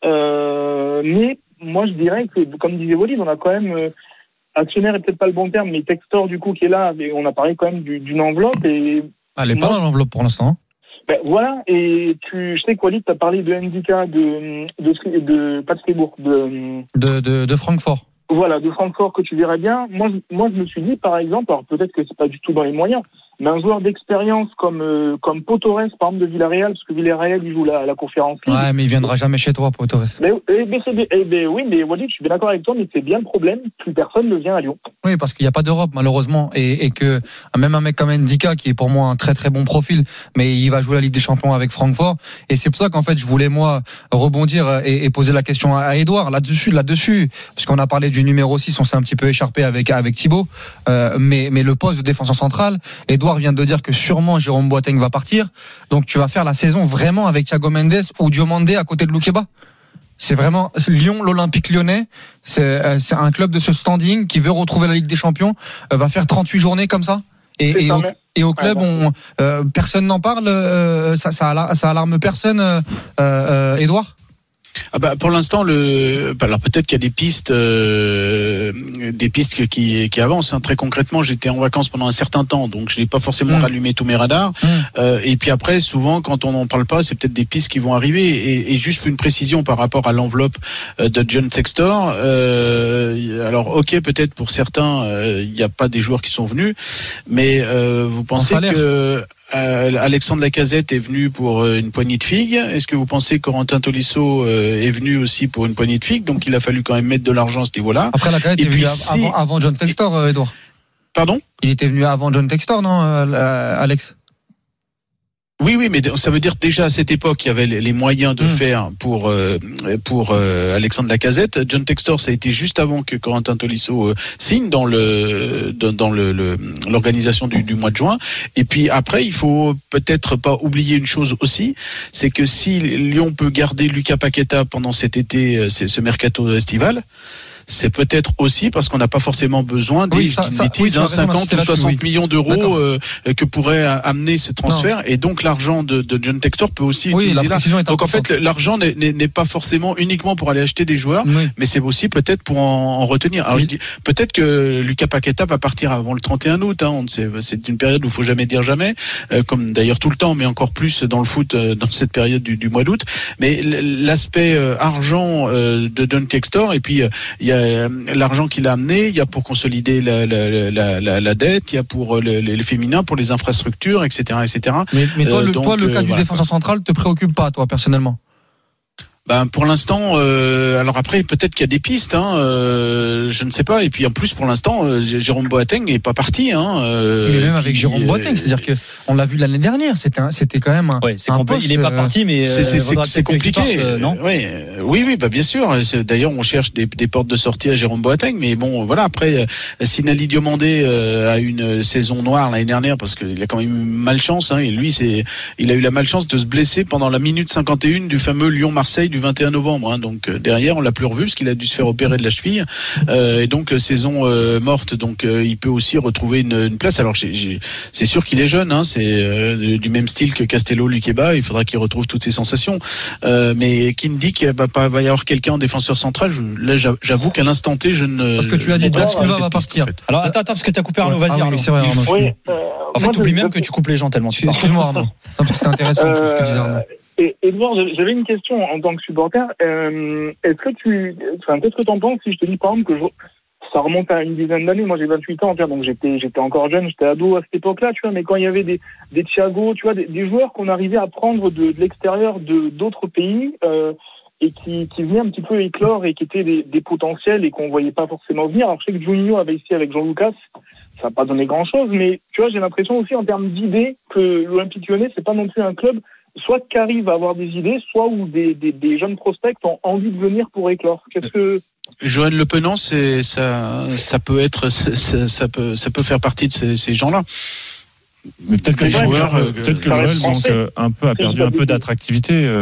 Euh, mais moi, je dirais que, comme disait Walid, on a quand même... Euh, actionnaire est peut-être pas le bon terme, mais Textor, du coup, qui est là, mais on a parlé quand même du, d'une enveloppe. Et elle n'est pas dans l'enveloppe pour l'instant. Ben, voilà, et tu, je sais que Walid, tu as parlé de Ndika, de, de, de, de pas de Fribourg, de, de, de, de Francfort. Voilà, de Francfort que tu verrais bien. Moi, moi, je me suis dit, par exemple, alors peut-être que c'est pas du tout dans les moyens, mais un joueur d'expérience comme euh, comme Pau Torres, par exemple, de Villarreal, parce que Villarreal, il joue la, la conférence League. Ouais, mais il viendra jamais chez toi, Pau Torres. Mais, eh, mais c'est, eh, mais, oui, mais Walid, je suis bien d'accord avec toi, mais c'est bien le problème, plus personne ne vient à Lyon. Oui, parce qu'il n'y a pas d'Europe, malheureusement, et, et que même un mec comme Ndika, qui est pour moi un très très bon profil, mais il va jouer la Ligue des Champions avec Francfort, et c'est pour ça qu'en fait, je voulais moi rebondir et, et poser la question à Edouard là-dessus, là-dessus, parce qu'on a parlé du numéro six, on s'est un petit peu écharpé avec avec Thibaut, euh, mais mais le poste de défenseur central, Edouard vient de dire que sûrement Jérôme Boateng va partir, donc tu vas faire la saison vraiment avec Thiago Mendes ou Diomandé à côté de Loukeba. C'est vraiment Lyon, l'Olympique Lyonnais, c'est, c'est un club de ce standing qui veut retrouver la Ligue des Champions, euh, va faire trente-huit journées comme ça. Et, et, au, et au club, on, euh, personne n'en parle, euh, ça, ça, alarme, ça alarme personne, euh, euh, Edouard? Ah bah pour l'instant le alors peut-être qu'il y a des pistes euh, des pistes qui qui avancent hein. Très concrètement, j'étais en vacances pendant un certain temps, donc je n'ai pas forcément mmh. rallumé tous mes radars mmh. euh, et puis après souvent quand on n'en parle pas, c'est peut-être des pistes qui vont arriver et, et juste une précision par rapport à l'enveloppe de John Textor, euh, alors ok peut-être pour certains il n'y a pas des joueurs qui sont venus, mais euh, vous pensez que Euh, Alexandre Lacazette est venu pour euh, une poignée de figues. Est-ce que vous pensez que Corentin Tolisso euh, est venu aussi pour une poignée de figues? Donc il a fallu quand même mettre de l'argent à ce niveau-là. Après Lacazette est venu si... avant, avant John Textor, euh, Edouard. Pardon? Il était venu avant John Textor, non, euh, Alex? Oui, oui, mais ça veut dire déjà à cette époque, il y avait les moyens de mmh. faire pour euh, pour euh, Alexandre Lacazette. John Textor, ça a été juste avant que Corentin Tolisso euh, signe dans le dans, dans le, le l'organisation du, du mois de juin. Et puis après, il faut peut-être pas oublier une chose aussi, c'est que si Lyon peut garder Lucas Paqueta pendant cet été, ce mercato estival, c'est peut-être aussi parce qu'on n'a pas forcément besoin des oui, ça, ça, bêtises, oui, hein, cinquante ou soixante oui. millions d'euros euh, que pourrait amener ce transfert. Non. Et donc l'argent de, de John Textor peut aussi oui, utiliser là. Donc importante. en fait, l'argent n'est, n'est, n'est pas forcément uniquement pour aller acheter des joueurs, oui. mais c'est aussi peut-être pour en, en retenir. Alors oui. je dis peut-être que Lucas Paqueta va partir avant le trente et un août. Hein, on sait, c'est une période où il faut jamais dire jamais, euh, comme d'ailleurs tout le temps, mais encore plus dans le foot euh, dans cette période du, du mois d'août. Mais l'aspect euh, argent euh, de John Textor, et puis il euh, y a euh, l'argent qu'il a amené, il y a pour consolider la, la, la, la, la dette, il y a pour le, les féminins, pour les infrastructures, et cetera, et cetera. Mais, mais toi, euh, le, donc, toi, le cas euh, du voilà. défenseur central te préoccupe pas, toi, personnellement? Ben pour l'instant, euh, alors après peut-être qu'il y a des pistes, hein, euh, je ne sais pas. Et puis en plus pour l'instant, euh, Jérôme Boateng n'est pas parti. Hein, euh, mais même avec qui, Jérôme Boateng, euh, c'est-à-dire que on l'a vu l'année dernière, c'était un, c'était quand même un. Ouais, c'est un compl- poste, il n'est pas parti, mais c'est, c'est, c'est, c'est compliqué, parte, euh, non oui, oui, oui, bah bien sûr. D'ailleurs, on cherche des, des portes de sortie à Jérôme Boateng, mais bon, voilà. Après, si Nali Diomandé euh, a une saison noire l'année dernière, parce qu'il a quand même eu malchance, hein, et lui, c'est, il a eu la malchance de se blesser pendant la minute cinquante et un du fameux Lyon-Marseille du vingt et un novembre. Hein. Donc euh, derrière on l'a plus revu parce qu'il a dû se faire opérer de la cheville euh, et donc euh, saison euh, morte, donc euh, il peut aussi retrouver une, une place. Alors j'ai, j'ai, c'est sûr qu'il est jeune, hein, c'est euh, du même style que Castello, Luqueba, il faudra qu'il retrouve toutes ses sensations, euh, mais qui me dit qu'il va pas va y avoir quelqu'un en défenseur central, je, là j'avoue qu'à l'instant T je ne parce que tu as dit Dascula va partir en fait. Alors attends attends parce que t'as coupé Arnaud, vas-y ah, Arnaud. Oui, c'est vrai, Arnaud. Oui, euh, en fait t'oublies même que tu coupes les gens tellement tu parles. Excuse-moi Arnaud, non, parce que c'est intéressant tout ce que disait Arnaud. Et Edouard, j'avais une question en tant que supporter. Euh, est-ce que tu, enfin, qu'est-ce que t'en penses si je te dis par exemple que je, ça remonte à une dizaine d'années. Moi, j'ai vingt-huit ans, donc j'étais, j'étais encore jeune, j'étais ado à cette époque-là, tu vois. Mais quand il y avait des, des Thiago, tu vois, des, des joueurs qu'on arrivait à prendre de, de l'extérieur de d'autres pays euh, et qui, qui venaient un petit peu éclore et qui étaient des, des potentiels et qu'on voyait pas forcément venir. Alors, je sais que Juninho avait ici avec Jean Lucas. Ça n'a pas donné grand-chose, mais tu vois, j'ai l'impression aussi en termes d'idées que l'Olympique Lyonnais, c'est pas non plus un club soit qui arrive à avoir des idées, soit où des, des, des jeunes prospects ont envie de venir pour éclore. Qu'est-ce que Johan Le Penant, c'est ça, ça peut être, ça, ça peut, ça peut faire partie de ces, ces gens-là. Mais peut-être que les joueurs, euh, peut-être que l'O L manque un peu, a perdu un peu d'attractivité. Euh,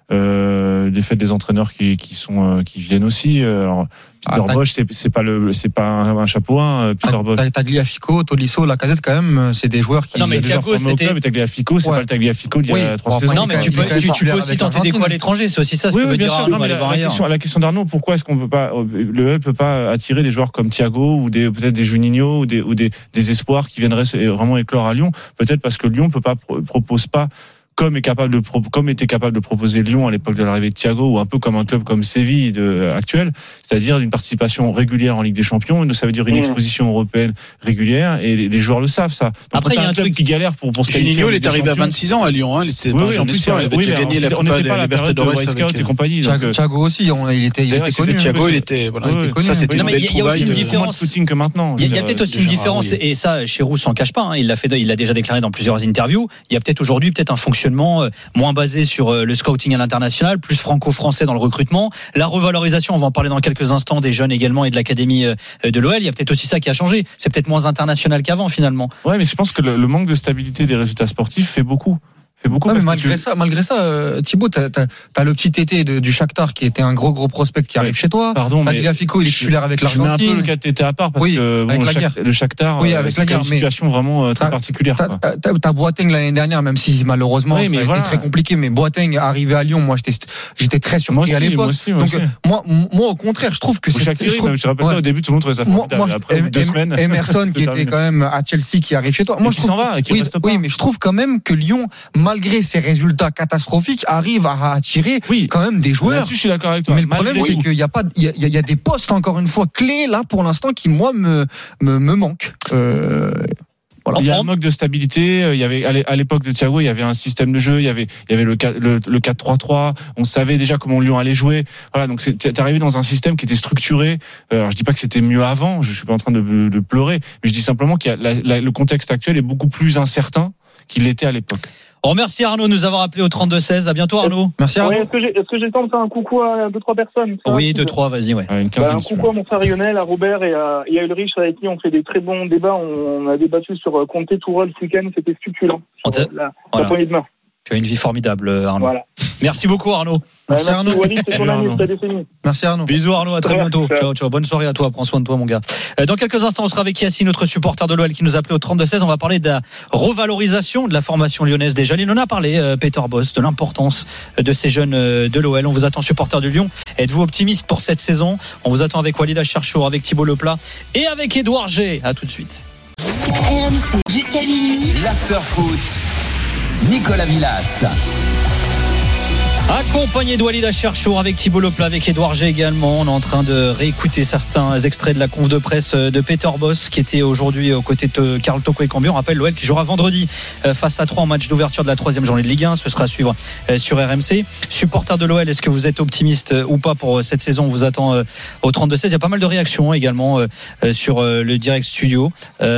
euh, des faits des entraîneurs qui, qui sont, euh, qui viennent aussi. Alors, Peter ah, Bosz, c'est, c'est pas le, c'est pas un, un chapeau un, Peter Bosz. Tagliafico, Tolisso, Lacazette, quand même, c'est des joueurs qui. Non, mais Thiago, c'était. Club, Tagliafico, c'est ouais. pas le Tagliafico d'il y a oui. trois saisons. Non, mais tu peux, tu, tu peux aussi tenter des coups à l'étranger. C'est aussi ça, ce oui, que oui, veut bien dire sûr. Non, mais la, la, question, la question d'Arnaud, pourquoi est-ce qu'on peut pas, le L peut pas attirer des joueurs comme Thiago ou des, peut-être des Juninho ou des, ou des, des espoirs qui viendraient vraiment éclore à Lyon? Peut-être parce que Lyon peut pas, propose pas, comme est capable de comme était capable de proposer Lyon à l'époque de l'arrivée de Thiago, ou un peu comme un club comme Séville de, actuel, c'est-à-dire une participation régulière en Ligue des Champions. Ça veut dire une exposition européenne régulière, et les, les joueurs le savent ça. Donc, après il y a un club qui galère pour pour se qualifier. Juninho, il est arrivé à vingt-six ans à Lyon, hein. C'est oui, pas oui, jeune espoir, il avait oui, déjà gagné la Coupe de la Libertadores avec et compagnie. Thiago, Thiago aussi, on, il était, il était connu. Thiago, il était, voilà, il était connu. Ça, c'était une belle trouvaille. Il y a aussi une différence. Que maintenant. Il y a peut-être aussi une différence, et ça, Chéroux s'en cache pas. Il l'a fait, il l'a déjà déclaré dans plusieurs interviews. Il y a peut-être aujourd'hui peut-être un fonctionnement moins basé sur le scouting à l'international, plus franco-français dans le recrutement. La revalorisation, on va en parler dans quelques instants, des jeunes également et de l'académie de l'O L. Il y a peut-être aussi ça qui a changé. C'est peut-être moins international qu'avant finalement. Ouais, mais je pense que le, le manque de stabilité des résultats sportifs fait beaucoup. Beaucoup non, mais malgré tu... ça, malgré ça, euh, Thibaut, t'as, t'as, t'as le petit Tété de, du Shakhtar qui était un gros gros prospect qui arrive chez toi. Pardon, Tagliafico, il est titulaire avec l'Argentine. Je mets un peu le cas de Tété à part parce oui, que bon, le, Shak, le Shakhtar, oui, avec c'est la guerre, une situation vraiment euh, très t'as, particulière. T'as, t'as, t'as, t'as Boateng l'année dernière, même si malheureusement oui, ça a voilà. été très compliqué, mais Boateng arrivé à Lyon, moi j'étais j'étais très surpris moi aussi, à l'époque. Moi aussi, moi Donc aussi. moi, moi au contraire, je trouve que c'est. Je trouve, je rappelle ouais. au début tout le monde trouvait ça formidable. Après deux semaines, Emerson qui était quand même à Chelsea qui arrive chez toi. Moi je s'en va, qui reste pas. Oui, mais je trouve quand même que Lyon, malgré ses résultats catastrophiques, arrive à attirer oui. quand même des joueurs. Là-dessus, je suis d'accord avec toi. Mais le problème, c'est qu'il y a pas, il y a, il y a des postes encore une fois clés là pour l'instant qui moi me me, me manquent. Euh... Voilà. Il y a un manque de stabilité. Il y avait à l'époque de Thiago, il y avait un système de jeu. Il y avait il y avait le le, le quatre trois trois. On savait déjà comment Lyon allait jouer. Voilà, donc c'est t'es arrivé dans un système qui était structuré. Alors je dis pas que c'était mieux avant. Je suis pas en train de, de pleurer, mais je dis simplement qu'il y a la, la, le contexte actuel est beaucoup plus incertain. qu'il l'était à l'époque. On remercie Arnaud de nous avoir appelé au trente-deux seize. À bientôt Arnaud. Merci Arnaud. Ouais, est-ce que j'ai, est-ce que j'ai le temps de faire un coucou à deux, trois personnes? Oui, deux, trois, vas-y, ouais. Ouais, une Bah, un coucou à mon frère Lionel, à Robert et à, et à Ulrich avec qui on fait des très bons débats. On, on a débattu sur Conte Tourelle ce week-end, c'était succulent. Sur la, voilà. la poignée de main. Tu as une vie formidable, Arnaud. Voilà. Merci beaucoup, Arnaud. Merci, merci Arnaud. Walid, c'est ton ami, c'est ta décennie. Merci Arnaud. Bisous Arnaud, à très Ouais, bientôt. ciao. Ciao, ciao. Bonne soirée à toi. Prends soin de toi, mon gars. Dans quelques instants, on sera avec Yacine, notre supporter de l'O L, qui nous a appelé au trente-deux seize. On va parler de la revalorisation de la formation lyonnaise des jeunes. Il en a parlé, Peter Bosz, de l'importance de ces jeunes de l'O L. On vous attend, supporter de Lyon. Êtes-vous optimiste pour cette saison? On vous attend avec Walid Acharchour, avec Thibaut Leplat et avec Édouard G. À tout de suite. R M C jusqu'à minuit. L'after foot. Nicolas Villas. Accompagné de Walid Acharchour, avec Thibaut Leplat, avec Édouard G également. On est en train de réécouter certains extraits de la conf de presse de Peter Bosz, qui était aujourd'hui aux côtés de Karl Toko et Cambuur. On rappelle l'O L qui jouera vendredi face à Troyes en match d'ouverture de la troisième journée de Ligue un. Ce sera à suivre sur R M C. Supporter de l'O L, est-ce que vous êtes optimiste ou pas pour cette saison? On vous attend au trente-deux seize. Il y a pas mal de réactions également sur le direct studio.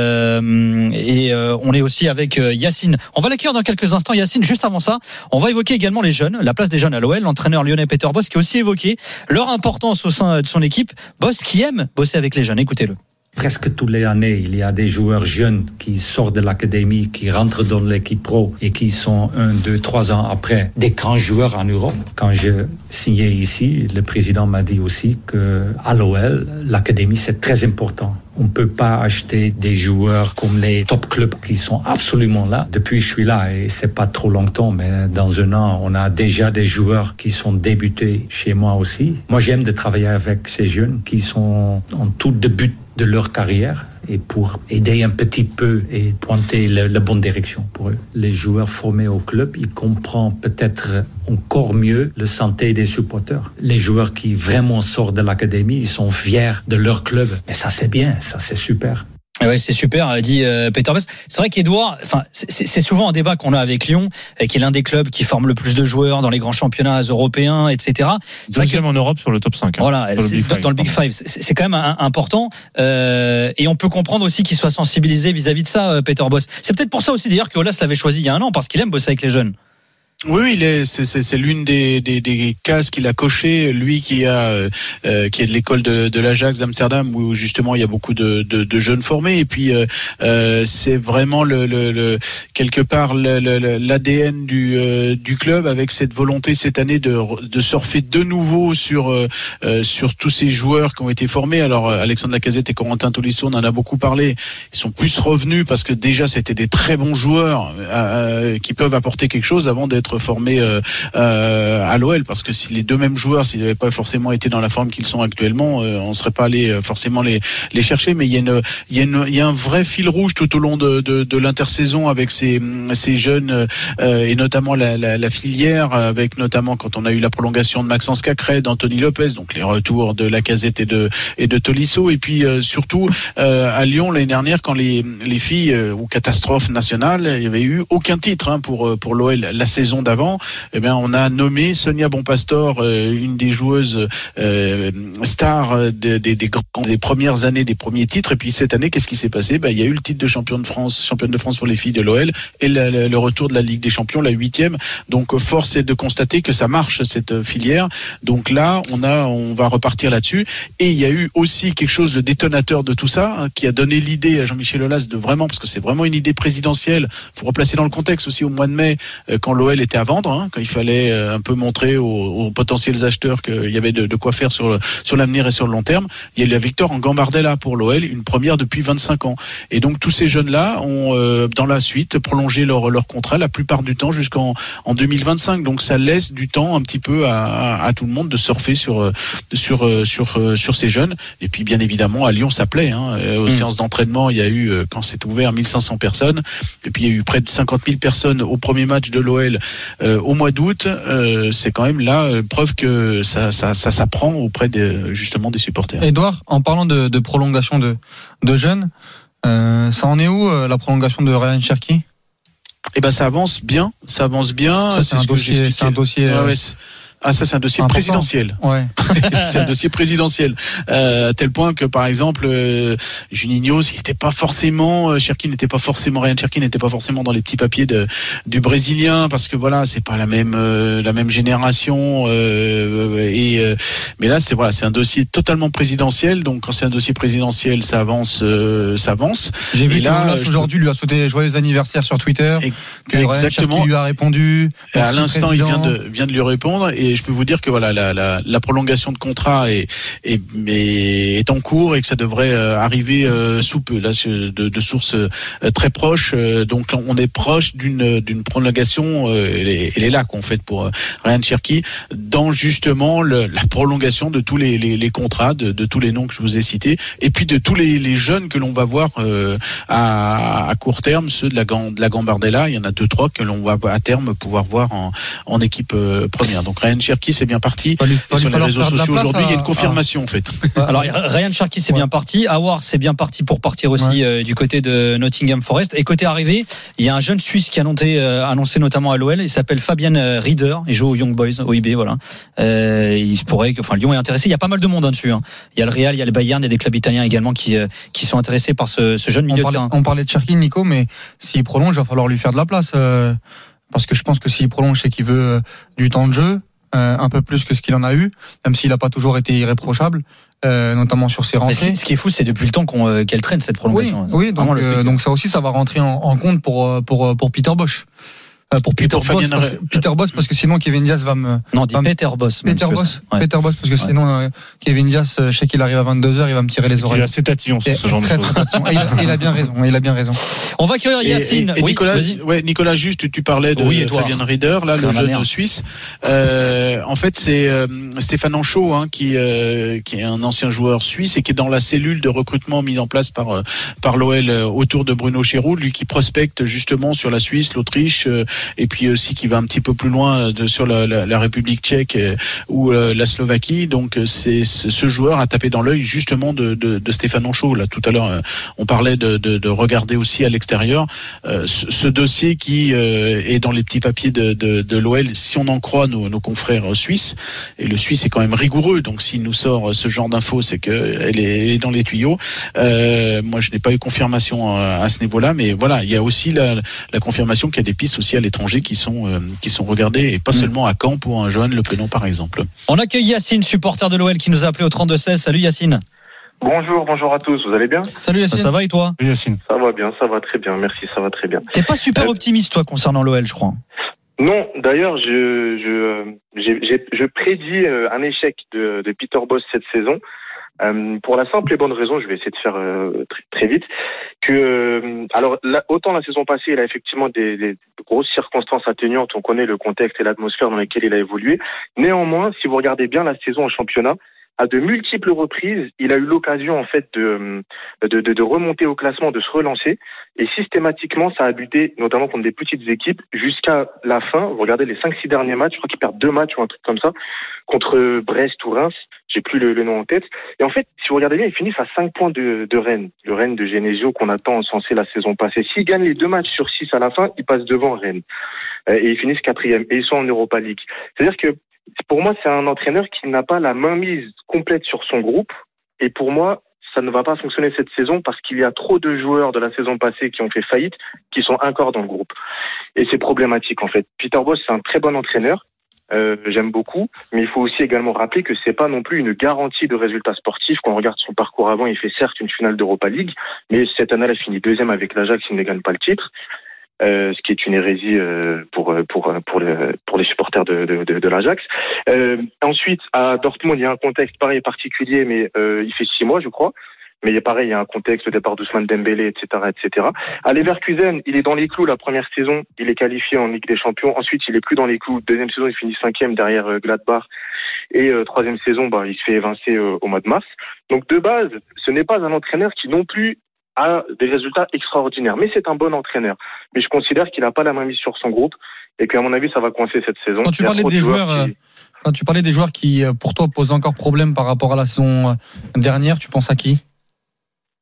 Et on est aussi avec Yacine. On va l'accueillir dans quelques instants. Yacine, juste avant ça, on va évoquer également les jeunes, la place des jeunes à l'O L. L'entraîneur lyonnais Peter Bosz qui a aussi évoqué leur importance au sein de son équipe. Bosz qui aime bosser avec les jeunes. Écoutez-le. Presque toutes les années, il y a des joueurs jeunes qui sortent de l'académie, qui rentrent dans l'équipe pro et qui sont un, deux, trois ans après des grands joueurs en Europe. Quand j'ai signé ici, le président m'a dit aussi que à l'O L, l'académie c'est très important. On ne peut pas acheter des joueurs comme les top clubs qui sont absolument là. Depuis, je suis là et c'est pas trop longtemps, mais dans un an, on a déjà des joueurs qui sont débutés chez moi aussi. Moi, j'aime de travailler avec ces jeunes qui sont en tout début de leur carrière et pour aider un petit peu et pointer le, la bonne direction pour eux. Les joueurs formés au club, ils comprennent peut-être encore mieux le santé des supporters. Les joueurs qui vraiment sortent de l'académie, ils sont fiers de leur club. Mais ça, c'est bien, ça, c'est super. Ouais, c'est super, dit euh, Peter Bosz. C'est vrai qu'Edouard, enfin, c'est, c'est souvent un débat qu'on a avec Lyon, euh, qui est l'un des clubs qui forme le plus de joueurs dans les grands championnats européens, et cetera. C'est Deuxième que, en Europe sur le top cinq. Hein, voilà, dans, c'est, le dans, dans le Big Five, c'est, c'est quand même un, important. Euh, et on peut comprendre aussi qu'il soit sensibilisé vis-à-vis de ça, euh, Peter Bosz. C'est peut-être pour ça aussi d'ailleurs que Aulas l'avait choisi il y a un an, parce qu'il aime bosser avec les jeunes. Oui, il est, c'est, c'est, c'est l'une des, des, des cases qu'il a coché, lui qui a, euh, qui est de l'école de, de l'Ajax d'Amsterdam, où justement il y a beaucoup de, de, de jeunes formés, et puis euh, euh, c'est vraiment le, le, le quelque part le, le, l'A D N du, euh, du club, avec cette volonté cette année de, de surfer de nouveau sur, euh, sur tous ces joueurs qui ont été formés. Alors Alexandre Lacazette et Corentin Tolisso, on en a beaucoup parlé. Ils sont plus revenus parce que déjà c'était des très bons joueurs euh, qui peuvent apporter quelque chose avant d'être formés euh, euh, à l'O L, parce que si les deux mêmes joueurs, s'ils n'avaient pas forcément été dans la forme qu'ils sont actuellement, euh, on ne serait pas allé euh, forcément les les chercher. Mais il y a une il y a une il y a un vrai fil rouge tout au long de de, de l'intersaison avec ces ces jeunes euh, et notamment la, la la filière, avec notamment quand on a eu la prolongation de Maxence Cacré, d'Anthony Lopez, donc les retours de Lacazette et de et de Tolisso, et puis euh, surtout euh, à Lyon l'année dernière, quand les les filles euh, ou catastrophe nationale, il y avait eu aucun titre hein, pour pour l'O L la saison d'avant. Eh bien, on a nommé Sonia Bonpastor, euh, une des joueuses euh, stars des, des, des, des premières années, des premiers titres. Et puis cette année, qu'est-ce qui s'est passé? Ben, il y a eu le titre de championne de France, championne de France pour les filles de l'O L, et le, le, le retour de la Ligue des Champions, la huitième. Donc, force est de constater que ça marche, cette filière. Donc là, on a, on va repartir là-dessus. Et il y a eu aussi quelque chose de détonateur de tout ça, hein, qui a donné l'idée à Jean-Michel Aulas de vraiment, parce que c'est vraiment une idée présidentielle. Faut replacer dans le contexte aussi au mois de mai, euh, quand l'O L était à vendre, hein, quand il fallait un peu montrer aux, aux potentiels acheteurs qu'il y avait de, de quoi faire sur, le, sur l'avenir et sur le long terme. Il y a eu la victoire en Gambardella pour l'O L, une première depuis vingt-cinq ans. Et donc tous ces jeunes-là ont, euh, dans la suite, prolongé leur, leur contrat la plupart du temps jusqu'en en deux mille vingt-cinq. Donc ça laisse du temps un petit peu à, à, à tout le monde de surfer sur, sur, sur, sur ces jeunes. Et puis bien évidemment, à Lyon, ça plaît. Hein. Aux mmh. séances d'entraînement, il y a eu, quand c'est ouvert, mille cinq cents personnes. Et puis il y a eu près de cinquante mille personnes au premier match de l'O L euh, au mois d'août. Euh, c'est quand même là euh, preuve que ça, ça, ça s'apprend auprès des, justement des supporters. Edouard, en parlant de, de prolongation de, de jeunes, euh, ça en est où euh, la prolongation de Ryan Cherki? Eh ben ça avance bien, ça avance bien. Ça, c'est, c'est, un dossier, c'est un dossier. Ouais, euh... ouais, Ah, ça, c'est un dossier important. présidentiel. Ouais. C'est un dossier présidentiel. Euh, à tel point que, par exemple, euh, Juninho, il n'était pas forcément, euh, Cherki n'était pas forcément, Ryan Cherki n'était pas forcément dans les petits papiers de, du Brésilien, parce que voilà, c'est pas la même, euh, la même génération, euh, et, euh, mais là, c'est voilà, c'est un dossier totalement présidentiel. Donc, quand c'est un dossier présidentiel, ça avance, euh, ça avance. J'ai vu et que là, Lolas aujourd'hui lui a souhaité joyeux anniversaire sur Twitter. Et, que exactement. Qui lui a répondu. Et à l'instant, il vient de, vient de lui répondre, et je peux vous dire que voilà, la, la, la prolongation de contrat est, est, est, est en cours et que ça devrait euh, arriver euh, sous peu, là, de, de sources euh, très proches. Euh, donc, on est proche d'une, d'une prolongation, euh, elle, est, elle est là qu'on fait pour euh, Ryan Cherki, dans justement le, la prolongation de tous les, les, les contrats, de, de tous les noms que je vous ai cités, et puis de tous les, les jeunes que l'on va voir euh, à, à court terme, ceux de la, de la Gambardella. Il y en a deux, trois que l'on va à terme pouvoir voir en, en équipe euh, première. Donc Ryan Cherki, c'est bien parti. Pas lui, pas sur les réseaux sociaux aujourd'hui, à... il y a une confirmation en fait. Alors Ryan Cherki, c'est ouais. bien parti. Awar, c'est bien parti pour partir aussi ouais. euh, du côté de Nottingham Forest. Et côté arrivé, il y a un jeune Suisse qui a annoncé, euh, annoncé notamment à l'O L. Il s'appelle Fabian Rieder. Il joue aux Young Boys, au I B. Voilà. Euh, il se pourrait que, enfin, Lyon est intéressé. Il y a pas mal de monde hein, dessus. Hein. Il y a le Real, il y a le Bayern, il y a des clubs italiens également qui euh, qui sont intéressés par ce, ce jeune milieu on de terrain. On parlait de Cherki, Nico, mais s'il prolonge, il va falloir lui faire de la place. Euh, parce que je pense que s'il prolonge, c'est qu'il veut euh, du temps de jeu. Euh, un peu plus que ce qu'il en a eu, même s'il n'a pas toujours été irréprochable, euh, notamment sur ses rentrées. Ce qui est fou, c'est depuis le temps qu'on, euh, qu'elle traîne cette prolongation. Oui, oui donc, euh, donc ça aussi, ça va rentrer en, en compte pour, pour, pour Peter Bosz. Euh, pour Peter, pour Bosz, parce que, Peter Bosz, parce que sinon Kevin Diaz va me. Non, dit Peter Bosz. Peter Bosz, ouais. Peter Bosz, parce que ouais. sinon euh, Kevin Diaz, je sais qu'il arrive à vingt-deux heures, il va me tirer les oreilles. Il est assez tatillon sur ce genre de choses. Et il, a, il a bien raison. Il a bien raison. On va accueillir Yacine. Et, et, et oui, Nicolas, ouais, Nicolas, juste tu parlais de oui, Fabian Rieder, là, le jeune Suisse. Euh, en fait, c'est euh, Stéphane Anchaud, hein, qui euh, qui est un ancien joueur suisse et qui est dans la cellule de recrutement mise en place par par l'O L autour de Bruno Chéroux, lui qui prospecte justement sur la Suisse, l'Autriche, euh, et puis aussi qui va un petit peu plus loin de, sur la, la, la République tchèque euh, ou euh, la Slovaquie. Donc c'est, c'est ce joueur a tapé dans l'œil justement de, de, de Stéphane Anchaud. Là tout à l'heure euh, on parlait de, de, de regarder aussi à l'extérieur euh, ce, ce dossier qui euh, est dans les petits papiers de, de, de l'O L. Si on en croit nos, nos confrères suisses, et le Suisse est quand même rigoureux, donc s'il nous sort ce genre d'infos, c'est que elle est, elle est dans les tuyaux. Euh, moi je n'ai pas eu confirmation à, à ce niveau-là, mais voilà, il y a aussi la, la confirmation qu'il y a des pistes aussi à l'étranger qui sont Euh, qui sont regardés, et pas mmh. seulement à Caen pour un Johan Le Penon par exemple. On accueille Yacine, supporter de l'O L, qui nous a appelé au trente-deux seize. Salut Yacine. Bonjour, bonjour à tous, vous allez bien? Salut Yacine. Ça va et toi? Oui Yacine. Ça va bien, ça va très bien, merci, ça va très bien. T'es pas super euh... optimiste toi concernant l'O L, je crois. Non, d'ailleurs, je je je, je, je prédis un échec de, de Peter Bosz cette saison. Euh, pour la simple et bonne raison, je vais essayer de faire euh, très, très vite, que euh, alors là, autant la saison passée, il a effectivement des, des grosses circonstances atténuantes, on connaît le contexte et l'atmosphère dans laquelle il a évolué. Néanmoins, si vous regardez bien la saison en championnat, à de multiples reprises, il a eu l'occasion en fait de, de, de, de remonter au classement, de se relancer, et systématiquement, ça a buté, notamment contre des petites équipes, jusqu'à la fin. Vous regardez les cinq six derniers matchs, je crois qu'il perd deux matchs ou un truc comme ça, contre Brest ou Reims, j'ai plus le, le nom en tête. Et en fait, si vous regardez bien, ils finissent à cinq points de, de Rennes, le Rennes de Genesio qu'on attend censé la saison passée. S'ils gagnent les deux matchs sur six à la fin, ils passent devant Rennes, et ils finissent quatrième, et ils sont en Europa League. C'est-à-dire que pour moi, c'est un entraîneur qui n'a pas la mainmise complète sur son groupe. Et pour moi, ça ne va pas fonctionner cette saison parce qu'il y a trop de joueurs de la saison passée qui ont fait faillite, qui sont encore dans le groupe. Et c'est problématique, en fait. Peter Bosz, c'est un très bon entraîneur. Euh, j'aime beaucoup. Mais il faut aussi également rappeler que c'est pas non plus une garantie de résultats sportifs. Quand on regarde son parcours avant, il fait certes une finale d'Europa League, mais cette année, il a fini deuxième avec l'Ajax, il ne gagne pas le titre. Euh, ce qui est une hérésie euh, pour pour pour le, pour les supporters de de, de, de l'Ajax. Euh, ensuite, à Dortmund, il y a un contexte pareil particulier, mais euh, il fait six mois, je crois. Mais il y a pareil, il y a un contexte, le départ d'Ousmane Dembélé, et cetera, et cetera. À Leverkusen, il est dans les clous la première saison, il est qualifié en Ligue des Champions. Ensuite, il est plus dans les clous. Deuxième saison, il finit cinquième derrière euh, Gladbach. Et euh, troisième saison, bah, il se fait évincer euh, au mois de mars. Donc de base, ce n'est pas un entraîneur qui non plus a des résultats extraordinaires. Mais c'est un bon entraîneur. Mais je considère qu'il n'a pas la main mise sur son groupe et qu'à mon avis, ça va coincer cette saison. Quand tu parlais des joueurs, joueurs qui... quand tu parlais des joueurs qui, pour toi, posent encore problème par rapport à la saison dernière, tu penses à qui?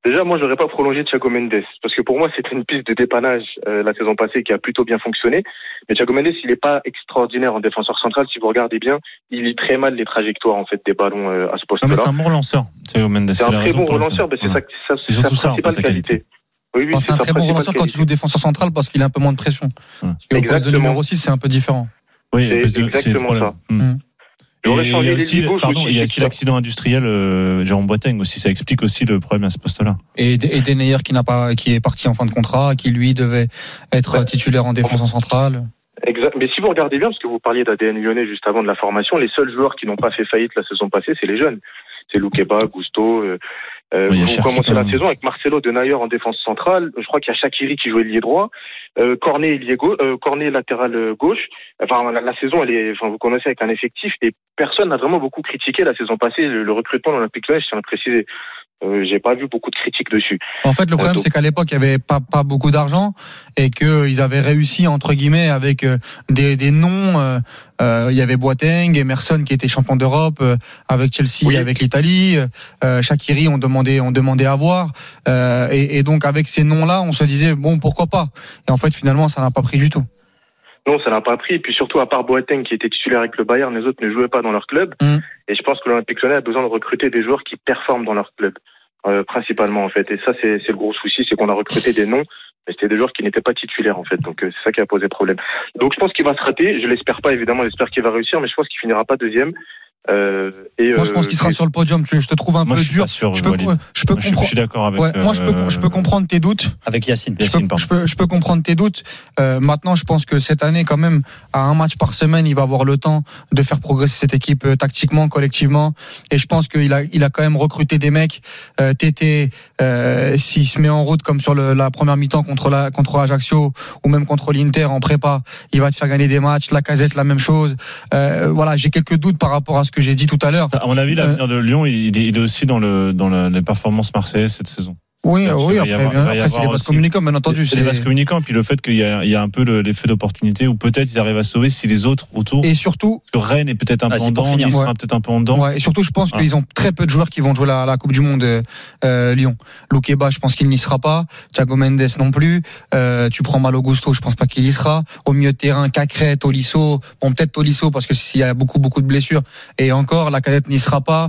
Déjà, moi, j'aurais pas prolongé Thiago Mendes parce que pour moi, c'était une piste de dépannage euh, la saison passée qui a plutôt bien fonctionné. Mais Thiago Mendes, il est pas extraordinaire en défenseur central. Si vous regardez bien, il lit très mal les trajectoires en fait des ballons euh, à ce poste-là. Non, mais c'est un bon relanceur, Thiago Mendes. C'est un très bon relanceur, mais c'est ça, ça, c'est sa principale qualité. Oui, oui, c'est, c'est un très bon relanceur quand il joue défenseur central parce qu'il a un peu moins de pression. Mmh. Parce qu'au poste de numéro six, c'est un peu différent. Oui, c'est de, exactement c'est ça. Mmh. Et il y a aussi, pardon, il y a aussi l'accident industriel, euh, Jérôme Boateng aussi. Ça explique aussi le problème à ce poste-là. Et, et Denayer qui n'a pas, qui est parti en fin de contrat, qui lui devait être ouais. titulaire en défense en centrale. Exact. Mais si vous regardez bien, parce que vous parliez d'A D N lyonnais juste avant de la formation, les seuls joueurs qui n'ont pas fait faillite la saison passée, c'est les jeunes. C'est Loukeba, Gusto. Euh, euh, oui, vous commencez la saison avec Marcelo Denayer en défense centrale. Je crois qu'il y a Shaqiri qui jouait lié droit. Euh, Cornet, lié gauche, euh, Cornet latéral gauche. Enfin, la, la saison, elle est, enfin, vous connaissez avec un effectif et personne n'a vraiment beaucoup critiqué la saison passée le, le recrutement de l'Olympique Lyonnais. Je tiens à le préciser. Euh, j'ai pas vu beaucoup de critiques dessus. En fait, le problème, euh, donc... c'est qu'à l'époque, il y avait pas pas beaucoup d'argent et que ils avaient réussi entre guillemets avec euh, des des noms. Euh, euh, il y avait Boateng, Emerson qui était champion d'Europe euh, avec Chelsea, oui. avec l'Italie. Euh, Shaqiri, on demandait on demandait à voir. Euh, et, et donc avec ces noms-là, on se disait bon pourquoi pas. Et en fait, finalement, ça n'a pas pris du tout. Non, ça n'a pas pris. Et puis surtout, à part Boateng qui était titulaire avec le Bayern, les autres ne jouaient pas dans leur club. Mmh. Et je pense que l'Olympique Lyonnais a besoin de recruter des joueurs qui performent dans leur club, euh, principalement en fait. Et ça, c'est, c'est le gros souci, c'est qu'on a recruté des noms, mais c'était des joueurs qui n'étaient pas titulaires en fait. Donc euh, c'est ça qui a posé problème. Donc je pense qu'il va se rater. Je l'espère pas évidemment. J'espère qu'il va réussir, mais je pense qu'il finira pas deuxième. Euh, et moi, je pense qu'il sera et... sur le podium. Je te trouve un moi, peu je dur. Sûr, je peux, moi, je peux moi, comprendre. Je suis d'accord avec. Ouais, moi, je peux, euh... je peux comprendre tes doutes. Avec Yacine. Je, Yacine, peux, je peux, je peux comprendre tes doutes. Euh, maintenant, je pense que cette année, quand même, à un match par semaine, il va avoir le temps de faire progresser cette équipe euh, tactiquement, collectivement. Et je pense qu'il a, il a quand même recruté des mecs. Euh, Tété, euh, s'il se met en route comme sur le, la première mi-temps contre la, contre Ajaccio ou même contre l'Inter en prépa, il va te faire gagner des matchs. Lacazette, la même chose. Euh, voilà, j'ai quelques doutes par rapport à ce que j'ai dit tout à l'heure. À mon avis, l'avenir de Lyon, il est, il est aussi dans le dans la, les performances marseillaises cette saison. Oui, oui. Après, avoir, bien, après c'est les vases communicants, bien entendu. C'est les vases communicants, puis le fait qu'il y a, il y a un peu le, l'effet d'opportunité où peut-être ils arrivent à sauver si les autres autour. Et surtout, parce que Rennes est peut-être un ah, peu en dedans, Nice sera peut-être un peu en dedans. Ouais, et surtout, je pense ah. qu'ils ont très peu de joueurs qui vont jouer la, la Coupe du Monde. Euh, Lyon, Loukeba, je pense qu'il n'y sera pas. Thiago Mendes non plus. Euh, tu prends Malo Gusto, je pense pas qu'il y sera. Au milieu de terrain, Cacré, Tolisso. Bon, peut-être Tolisso parce que s'il y a beaucoup beaucoup de blessures. Et encore, la cadette n'y sera pas.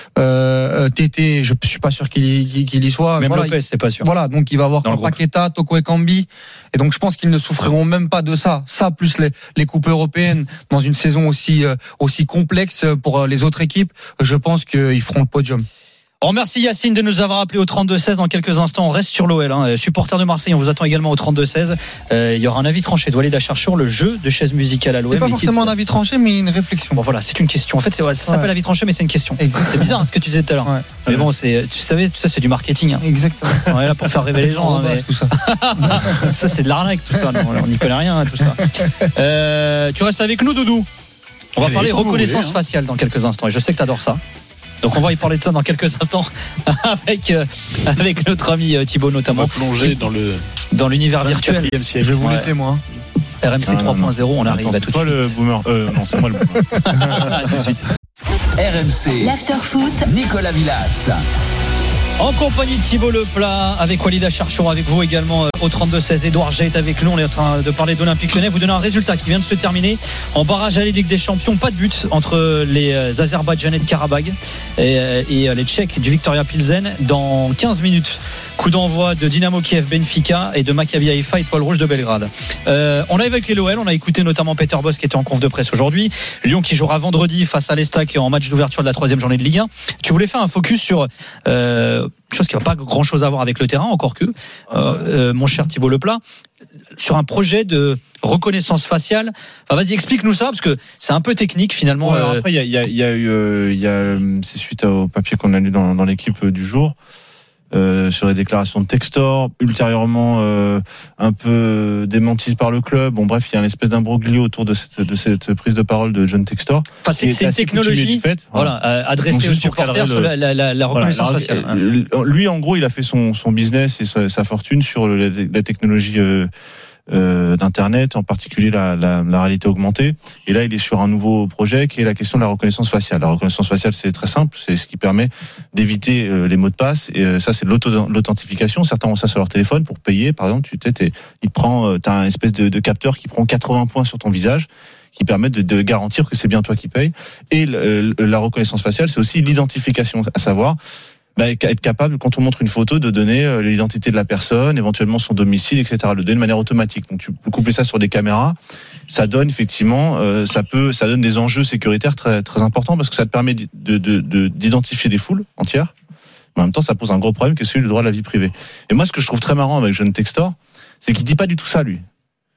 Euh, Tété, je suis pas sûr qu'il y, qu'il y soit. Même voilà, Lopez, c'est pas sûr. Voilà, donc il va avoir Paqueta, Toko Ekambi, et donc je pense qu'ils ne souffriront même pas de ça. Ça plus les, les coupes européennes dans une saison aussi euh, aussi complexe pour les autres équipes, je pense qu'ils feront le podium. On remercie Yacine de nous avoir appelé au trente-deux seize. Dans quelques instants, on reste sur l'O L. Hein. Supporter de Marseille, on vous attend également au trente-deux seize. Euh, il y aura un avis tranché de Walid Acharchour, le jeu de chaise musicale à l'O M. C'est pas forcément un avis tranché, mais une réflexion. Bon voilà, c'est une question. En fait, c'est, ça s'appelle ouais. avis tranché, mais c'est une question. Exactement. C'est bizarre hein, ce que tu disais tout à l'heure. Ouais. Mais bon, c'est, tu savais, tout ça, c'est du marketing. Hein. Exactement. On est là pour faire rêver les gens. Hein, mais... tout ça. ça, c'est de l'arnaque, tout ça. Non, on n'y connaît rien, tout ça. Euh, tu restes avec nous, Doudou. On va Allez, parler reconnaissance voulez, hein. faciale dans quelques instants. Et je sais que tu adores ça. Donc on va y parler de ça dans quelques instants avec euh, avec notre ami euh, Thibaut notamment. On va plonger dans le dans l'univers virtuel. Je vais vous laisser moi. R M C trois point zéro, on arrive à tout de suite. C'est toi le boomer. Euh, non, c'est moi le boomer. Tout de suite. R M C. L'afterfoot. Nicolas Villas. En compagnie de Thibaut Leplat, avec Walid Acharchour, avec vous également au trente-deux seize. Édouard G est avec nous. On est en train de parler d'Olympique Lyonnais. Vous donnez un résultat qui vient de se terminer en barrage à la Ligue des Champions. Pas de but entre les Azerbaïdjanais de Karabagh et, et les Tchèques du Viktoria Pilsen. Dans quinze minutes, coup d'envoi de Dynamo Kiev Benfica et de Maccabi Haïfa et Étoile Rouge de Belgrade. Euh, on a évoqué l'O L. On a écouté notamment Peter Bosz qui était en conf de presse aujourd'hui. Lyon qui jouera vendredi face à l'Estac en match d'ouverture de la troisième journée de Ligue un. Tu voulais faire un focus sur euh, chose qui n'a pas grand chose à voir avec le terrain, encore que, euh, euh, mon cher Thibaut Leplat, sur un projet de reconnaissance faciale. Enfin, vas-y, explique-nous ça, parce que c'est un peu technique finalement. Ouais, après, il y a, y a, y a eu, euh, y a, c'est suite au papier qu'on a lu dans, dans l'équipe du jour. Euh, sur les déclarations de Textor, ultérieurement euh, un peu démenties par le club. Bon bref, il y a une espèce d'imbroglio autour de cette, de cette prise de parole de John Textor. Enfin, c'est, c'est une technologie fait, voilà, voilà, adressée aux supporters le, sur la, la, la, la reconnaissance voilà, faciale. Lui, en gros, il a fait son, son business et sa, sa fortune sur le, la technologie euh, euh, d'internet, en particulier la, la, la réalité augmentée. Et là, il est sur un nouveau projet qui est la question de la reconnaissance faciale. La reconnaissance faciale, c'est très simple, c'est ce qui permet d'éviter euh, les mots de passe. Et euh, ça, c'est l'auto, l'authentification. Certains ont ça sur leur téléphone pour payer. Par exemple, tu t'es, il te prend, euh, t'as un espèce de, de capteur qui prend quatre-vingts points sur ton visage, qui permet de, de garantir que c'est bien toi qui payes. Et le, le, la reconnaissance faciale, c'est aussi l'identification, à savoir bah, être capable, quand on montre une photo, de donner euh, l'identité de la personne, éventuellement son domicile, et cetera, le donner de manière automatique. Donc tu peux coupler ça sur des caméras, ça donne effectivement, euh, ça peut, ça donne des enjeux sécuritaires très très importants parce que ça te permet de, de, de, d'identifier des foules entières. Mais en même temps, ça pose un gros problème que celui du droit de la vie privée. Et moi, ce que je trouve très marrant avec John Textor, c'est qu'il dit pas du tout ça, lui.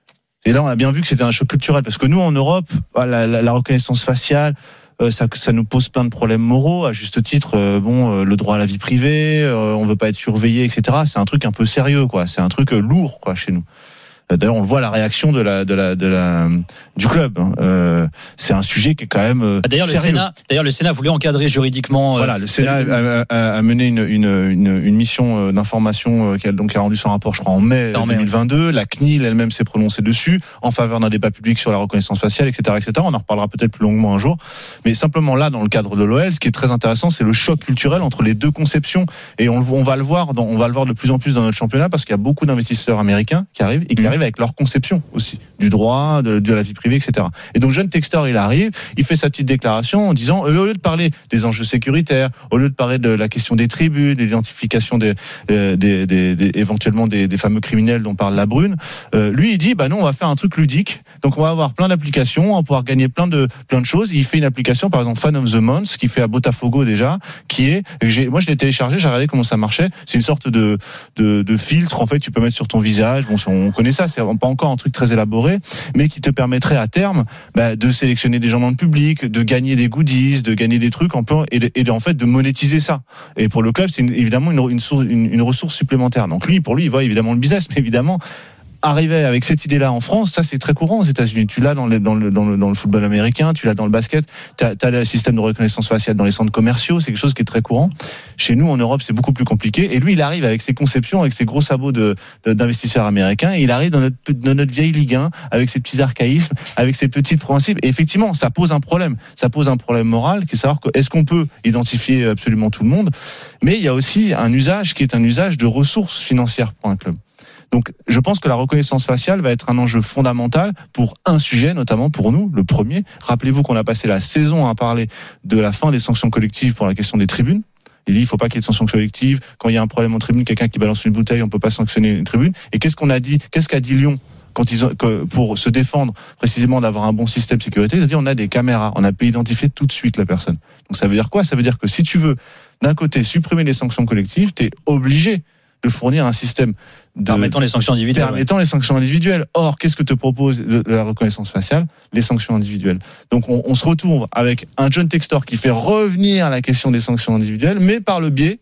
Et là, on a bien vu que c'était un choc culturel parce que nous, en Europe, la, la, la reconnaissance faciale, Ça, ça nous pose plein de problèmes moraux, à juste titre. Euh, bon, euh, le droit à la vie privée, euh, on veut pas être surveillé, et cetera. C'est un truc un peu sérieux, quoi. C'est un truc euh, lourd, quoi, chez nous. D'ailleurs, on le voit la réaction de la de la de la du club. Euh, c'est un sujet qui est quand même euh, d'ailleurs le sérieux. Sénat. D'ailleurs, le Sénat voulait encadrer juridiquement. Euh, voilà, le Sénat a, a, a mené une, une une une mission d'information qui a donc a rendu son rapport, je crois, en mai en deux mille vingt-deux. Mai. La C N I L elle-même s'est prononcée dessus en faveur d'un débat public sur la reconnaissance faciale, et cetera, et cetera. On en reparlera peut-être plus longuement un jour. Mais simplement là, dans le cadre de l'O L, ce qui est très intéressant, c'est le choc culturel entre les deux conceptions. Et on, on va le voir, dans, on va le voir de plus en plus dans notre championnat parce qu'il y a beaucoup d'investisseurs américains qui arrivent et qui mmh. arrivent avec leur conception aussi du droit, de, de la vie privée, et cetera. Et donc John Textor, il arrive, il fait sa petite déclaration en disant, au lieu de parler des enjeux sécuritaires, au lieu de parler de la question des tribunes, de l'identification des, des, des, des, des éventuellement des, des fameux criminels dont parle la Brune, euh, lui il dit, bah non, on va faire un truc ludique. Donc on va avoir plein d'applications, on va pouvoir gagner plein de plein de choses. Il fait une application, par exemple Fan of the Month, qui fait à Botafogo déjà, qui est, j'ai, moi je l'ai téléchargé, j'ai regardé comment ça marchait. C'est une sorte de de, de filtre en fait, tu peux mettre sur ton visage. Bon, on connaît ça, c'est pas encore un truc très élaboré, mais qui te permettrait à terme bah, de sélectionner des gens dans le public, de gagner des goodies, de gagner des trucs en peu, et, de, et de, en fait de monétiser ça. Et pour le club, c'est une, évidemment une, une, source, une, une ressource supplémentaire. Donc lui, pour lui, il voit évidemment le business, mais évidemment arriver avec cette idée-là en France, ça c'est très courant aux États-Unis. Tu l'as dans le dans le dans le, dans le football américain, tu l'as dans le basket. T'as, t'as le système de reconnaissance faciale dans les centres commerciaux, c'est quelque chose qui est très courant. Chez nous en Europe, c'est beaucoup plus compliqué. Et lui, il arrive avec ses conceptions, avec ses gros sabots de, de d'investisseurs américains. Et il arrive dans notre dans notre vieille Ligue un avec ses petits archaïsmes, avec ses petits principes. Et effectivement, ça pose un problème. Ça pose un problème moral, qui est savoir que est-ce qu'on peut identifier absolument tout le monde. Mais il y a aussi un usage qui est un usage de ressources financières pour un club. Donc, je pense que la reconnaissance faciale va être un enjeu fondamental pour un sujet, notamment pour nous, le premier. Rappelez-vous qu'on a passé la saison à parler de la fin des sanctions collectives pour la question des tribunes. Il dit, il faut pas qu'il y ait de sanctions collectives. Quand il y a un problème en tribune, quelqu'un qui balance une bouteille, on peut pas sanctionner une tribune. Et qu'est-ce qu'on a dit? Qu'est-ce qu'a dit Lyon? Quand ils ont, que pour se défendre précisément d'avoir un bon système de sécurité, c'est-à-dire on a des caméras, on a pu identifier tout de suite la personne. Donc ça veut dire quoi? Ça veut dire que si tu veux, d'un côté, supprimer les sanctions collectives, tu es obligé de fournir un système de, permettant les sanctions individuelles. Permettant ouais. les sanctions individuelles. Or, qu'est-ce que te propose la reconnaissance faciale? Les sanctions individuelles. Donc, on, on se retrouve avec un John Textor qui fait revenir la question des sanctions individuelles, mais par le biais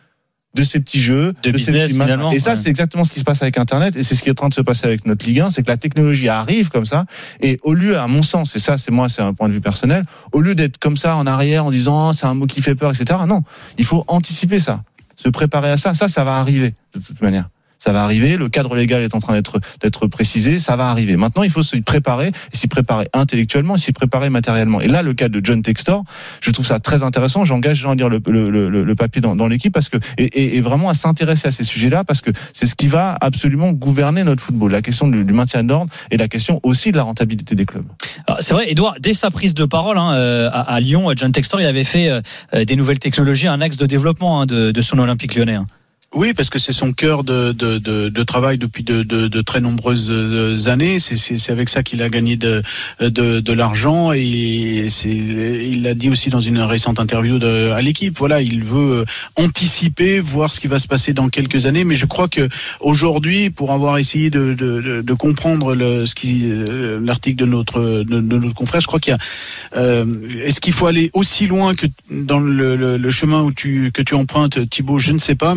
de ces petits jeux, de, de business, ces finalement. Et ça, ouais. c'est exactement ce qui se passe avec Internet, et c'est ce qui est en train de se passer avec notre Ligue un, c'est que la technologie arrive comme ça, et au lieu, à mon sens, et ça, c'est moi, c'est un point de vue personnel, au lieu d'être comme ça en arrière en disant, oh, c'est un mot qui fait peur, et cetera. Non, il faut anticiper ça. Se préparer à ça, ça, ça va arriver de toute manière. Ça va arriver, le cadre légal est en train d'être d'être précisé, ça va arriver. Maintenant, il faut s'y préparer, et s'y préparer intellectuellement, et s'y préparer matériellement. Et là, le cas de John Textor, je trouve ça très intéressant. J'engage Jean à lire le, le, le, le papier dans, dans l'équipe parce que et, et, et vraiment à s'intéresser à ces sujets-là parce que c'est ce qui va absolument gouverner notre football. La question du, du maintien d'ordre et la question aussi de la rentabilité des clubs. Alors, c'est vrai, Edouard, dès sa prise de parole hein, à, à Lyon, John Textor, il avait fait euh, des nouvelles technologies un axe de développement hein, de, de son Olympique Lyonnais. Hein. Oui, parce que c'est son cœur de, de, de, de travail depuis de, de, de très nombreuses années. C'est, c'est, c'est avec ça qu'il a gagné de, de, de l'argent et c'est, il l'a dit aussi dans une récente interview de, à l'équipe. Voilà, il veut anticiper, voir ce qui va se passer dans quelques années. Mais je crois que aujourd'hui, pour avoir essayé de, de, de comprendre le, ce qui, l'article de notre, de, de notre confrère, je crois qu'il y a, euh, est-ce qu'il faut aller aussi loin que dans le, le, le chemin où tu, que tu empruntes, Thibaut? Je ne sais pas, mais en tout cas, j'ai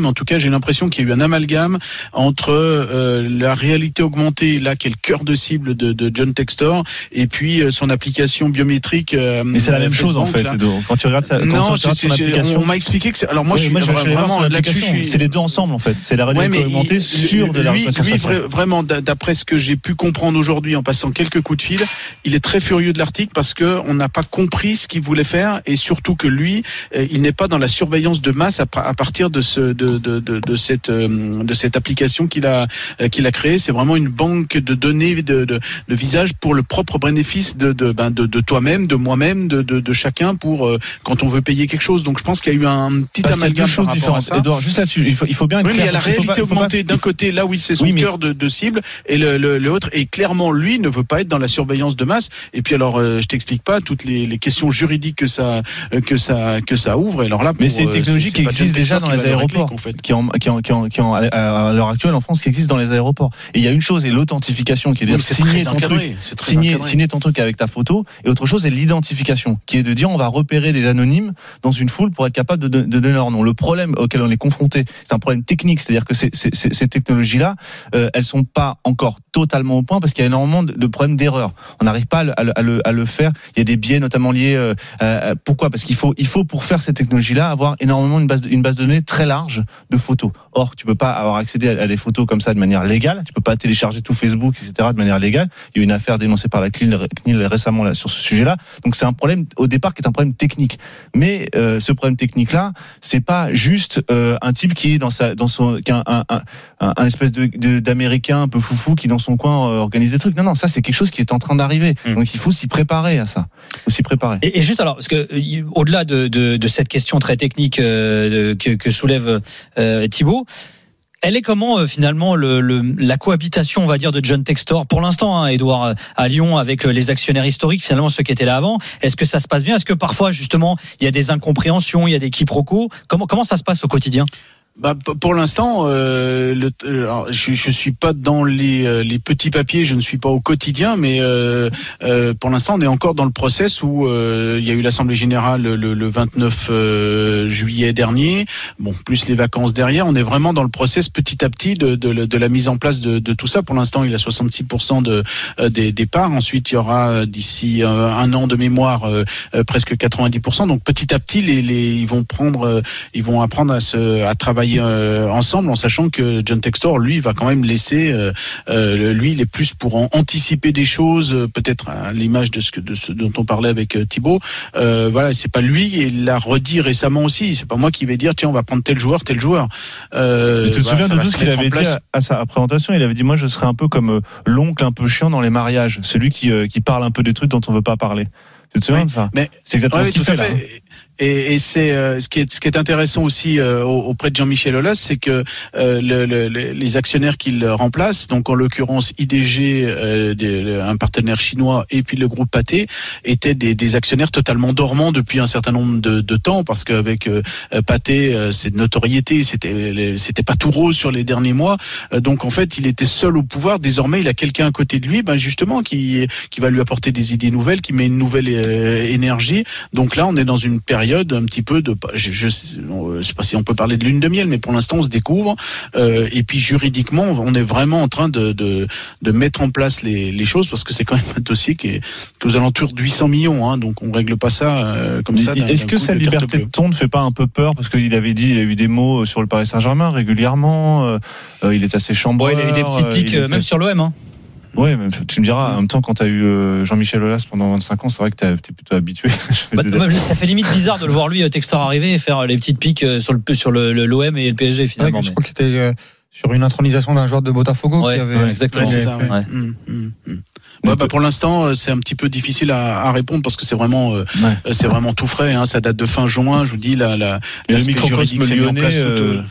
j'ai l'impression qu'il y a eu un amalgame entre euh, la réalité augmentée, là, qui est le cœur de cible de, de John Textor, et puis euh, son application biométrique. Euh, Mais c'est la même Facebook, chose en fait. là. Quand tu regardes ça, quand non, tu regardes c'est, son c'est, application, on m'a expliqué que c'est, alors moi oui, je suis moi, je vraiment là-dessus, je suis... c'est les deux ensemble en fait. C'est la réalité ouais, augmentée il, sur de la lui, reconnaissance lui, vraiment, d'après ce que j'ai pu comprendre aujourd'hui en passant quelques coups de fil, il est très furieux de l'article parce que on n'a pas compris ce qu'il voulait faire et surtout que lui, il n'est pas dans la surveillance de masse à, à partir de ce, de, de, de, de cette, de cette application qu'il a, qu'il a créée. C'est vraiment une banque de données de, de, de visages pour le propre bénéfice de, de, ben de, de toi-même, de moi-même, de, de, de chacun pour euh, quand on veut payer quelque chose. Donc je pense qu'il y a eu un petit parce amalgame par rapport différentes. à ça. Edouard, juste là-dessus, il faut, il faut bien. Oui, mais il y a la réalité réalité augmentée d'un côté, là où c'est son oui, mais... cœur de, de cible, et le, le, l'autre, et clairement lui ne veut pas être dans la surveillance de masse. Et puis alors, euh, je t'explique pas toutes les, les questions juridiques que ça, euh, que ça, que ça ouvre. Et alors là, pour, mais c'est une technologie euh, c'est, qui existe déjà dans les aéroports, régler, en fait. qui en, qui en, qui en, qui en, à l'heure actuelle en France, qui existe dans les aéroports. Et il y a une chose, et l'authentification, qui est de oui, signer ton truc, signer, signer ton truc avec ta photo, et autre chose, c'est l'identification, qui est de dire on va repérer des anonymes dans une foule pour être capable de, de, de donner leur nom. Le problème auquel on est confronté, c'est un problème technique, c'est-à-dire que ces, ces, ces technologies-là, euh, elles sont pas encore totalement au point parce qu'il y a énormément de, de problèmes d'erreur. On n'arrive pas à le, à, le, à le faire. Il y a des biais notamment liés. Euh, euh, pourquoi ? Parce qu'il faut, il faut pour faire ces technologies-là avoir énormément une base, de, une base de données très large de photos. Or, tu peux pas avoir accédé à, à des photos comme ça de manière légale. Tu peux pas télécharger tout Facebook, et cetera de manière légale. Il y a eu une affaire dénoncée par la C N I L, C N I L récemment là, sur ce sujet-là. Donc c'est un problème au départ qui est un problème technique. Mais euh, ce problème technique-là, c'est pas juste euh, un type qui est dans sa, dans son, qui a un, un, un, un espèce de, de d'américain un peu foufou qui dans son coin euh, organise des trucs. Non, non, ça c'est quelque chose qui est en train d'arriver. Mmh. Donc il faut s'y préparer à ça. Il faut s'y préparer. Et, et juste alors, parce que au-delà de, de, de cette question très technique euh, de, que, que soulève euh, Thibaut. Elle est comment euh, finalement le, le, la cohabitation, on va dire, de John Textor pour l'instant, hein, Edouard, à Lyon avec les actionnaires historiques, finalement ceux qui étaient là avant. Est-ce que ça se passe bien ? Est-ce que parfois justement il y a des incompréhensions, il y a des quiproquos ? Comment comment ça se passe au quotidien ? Bah, pour l'instant, euh, le, alors, je, je suis pas dans les, euh, les petits papiers, je ne suis pas au quotidien, mais euh, euh, pour l'instant, on est encore dans le process où euh, il y a eu l'Assemblée générale le, le vingt-neuf euh, juillet dernier. Bon, plus les vacances derrière, on est vraiment dans le process petit à petit de, de, de la mise en place de, de tout ça. Pour l'instant, il a soixante-six pour cent de, euh, des, des parts. Ensuite, il y aura d'ici euh, un an de mémoire euh, euh, presque quatre-vingt-dix pour cent. Donc petit à petit, les, les, ils vont prendre, euh, ils vont apprendre à se, à travailler Euh, ensemble en sachant que John Textor lui va quand même laisser euh, euh, lui il est plus pour en anticiper des choses euh, peut-être à l'image de ce que de ce dont on parlait avec euh, Thibaut euh, voilà c'est pas lui et il l'a redit récemment aussi c'est pas moi qui vais dire tiens on va prendre tel joueur tel joueur euh, mais tu te voilà, souviens de tout ce qu'il avait dit à, à sa présentation il avait dit moi je serais un peu comme euh, l'oncle un peu chiant dans les mariages celui qui, euh, qui parle un peu des trucs dont on veut pas parler tu te souviens oui, de ça mais, c'est exactement ouais, ce qu'il fait, fait là. Et, et c'est euh, ce qui est ce qui est intéressant aussi euh, auprès de Jean-Michel Aulas, c'est que euh, le, le, les actionnaires qu'il remplace, donc en l'occurrence I D G, euh, des, un partenaire chinois, et puis le groupe Pathé, étaient des, des actionnaires totalement dormants depuis un certain nombre de, de temps, parce qu'avec euh, Pathé, euh, c'est de notoriété, c'était c'était pas tout rose sur les derniers mois, euh, donc en fait il était seul au pouvoir. Désormais, il a quelqu'un à côté de lui, ben justement qui qui va lui apporter des idées nouvelles, qui met une nouvelle euh, énergie. Donc là, on est dans une période un petit peu de, je, je, je sais pas si on peut parler de lune de miel, mais pour l'instant on se découvre. Euh, et puis juridiquement, on est vraiment en train de de, de mettre en place les, les choses parce que c'est quand même un dossier qui est, qui est aux alentours de huit cents millions. Hein, donc on règle pas ça euh, comme ça. Est-ce que sa liberté de ton ne fait pas un peu peur parce qu'il avait dit, il a eu des mots sur le Paris Saint-Germain régulièrement. Euh, il est assez chambreur. Ouais, il a eu des petites piques, euh, même était... sur l'O M. Hein. Ouais, mais tu me diras, en même temps, quand tu as eu euh, Jean-Michel Aulas pendant vingt-cinq ans, c'est vrai que tu es plutôt habitué. Bah, ça fait limite bizarre de le voir lui, Textor, arriver et faire les petites piques sur le sur le, le l'O M et le P S G finalement. Ouais, mais... Je crois que c'était euh, sur une intronisation d'un joueur de Botafogo ouais, qui avait. Ouais, exactement. Ouais, c'est ça, ouais. Mmh, mmh, mmh. Ouais, bah pour l'instant, c'est un petit peu difficile à, à répondre parce que c'est vraiment, euh, ouais. c'est vraiment tout frais. Hein, ça date de fin juin. Je vous dis, la, la, le microcosme lyonnais. Tout, euh...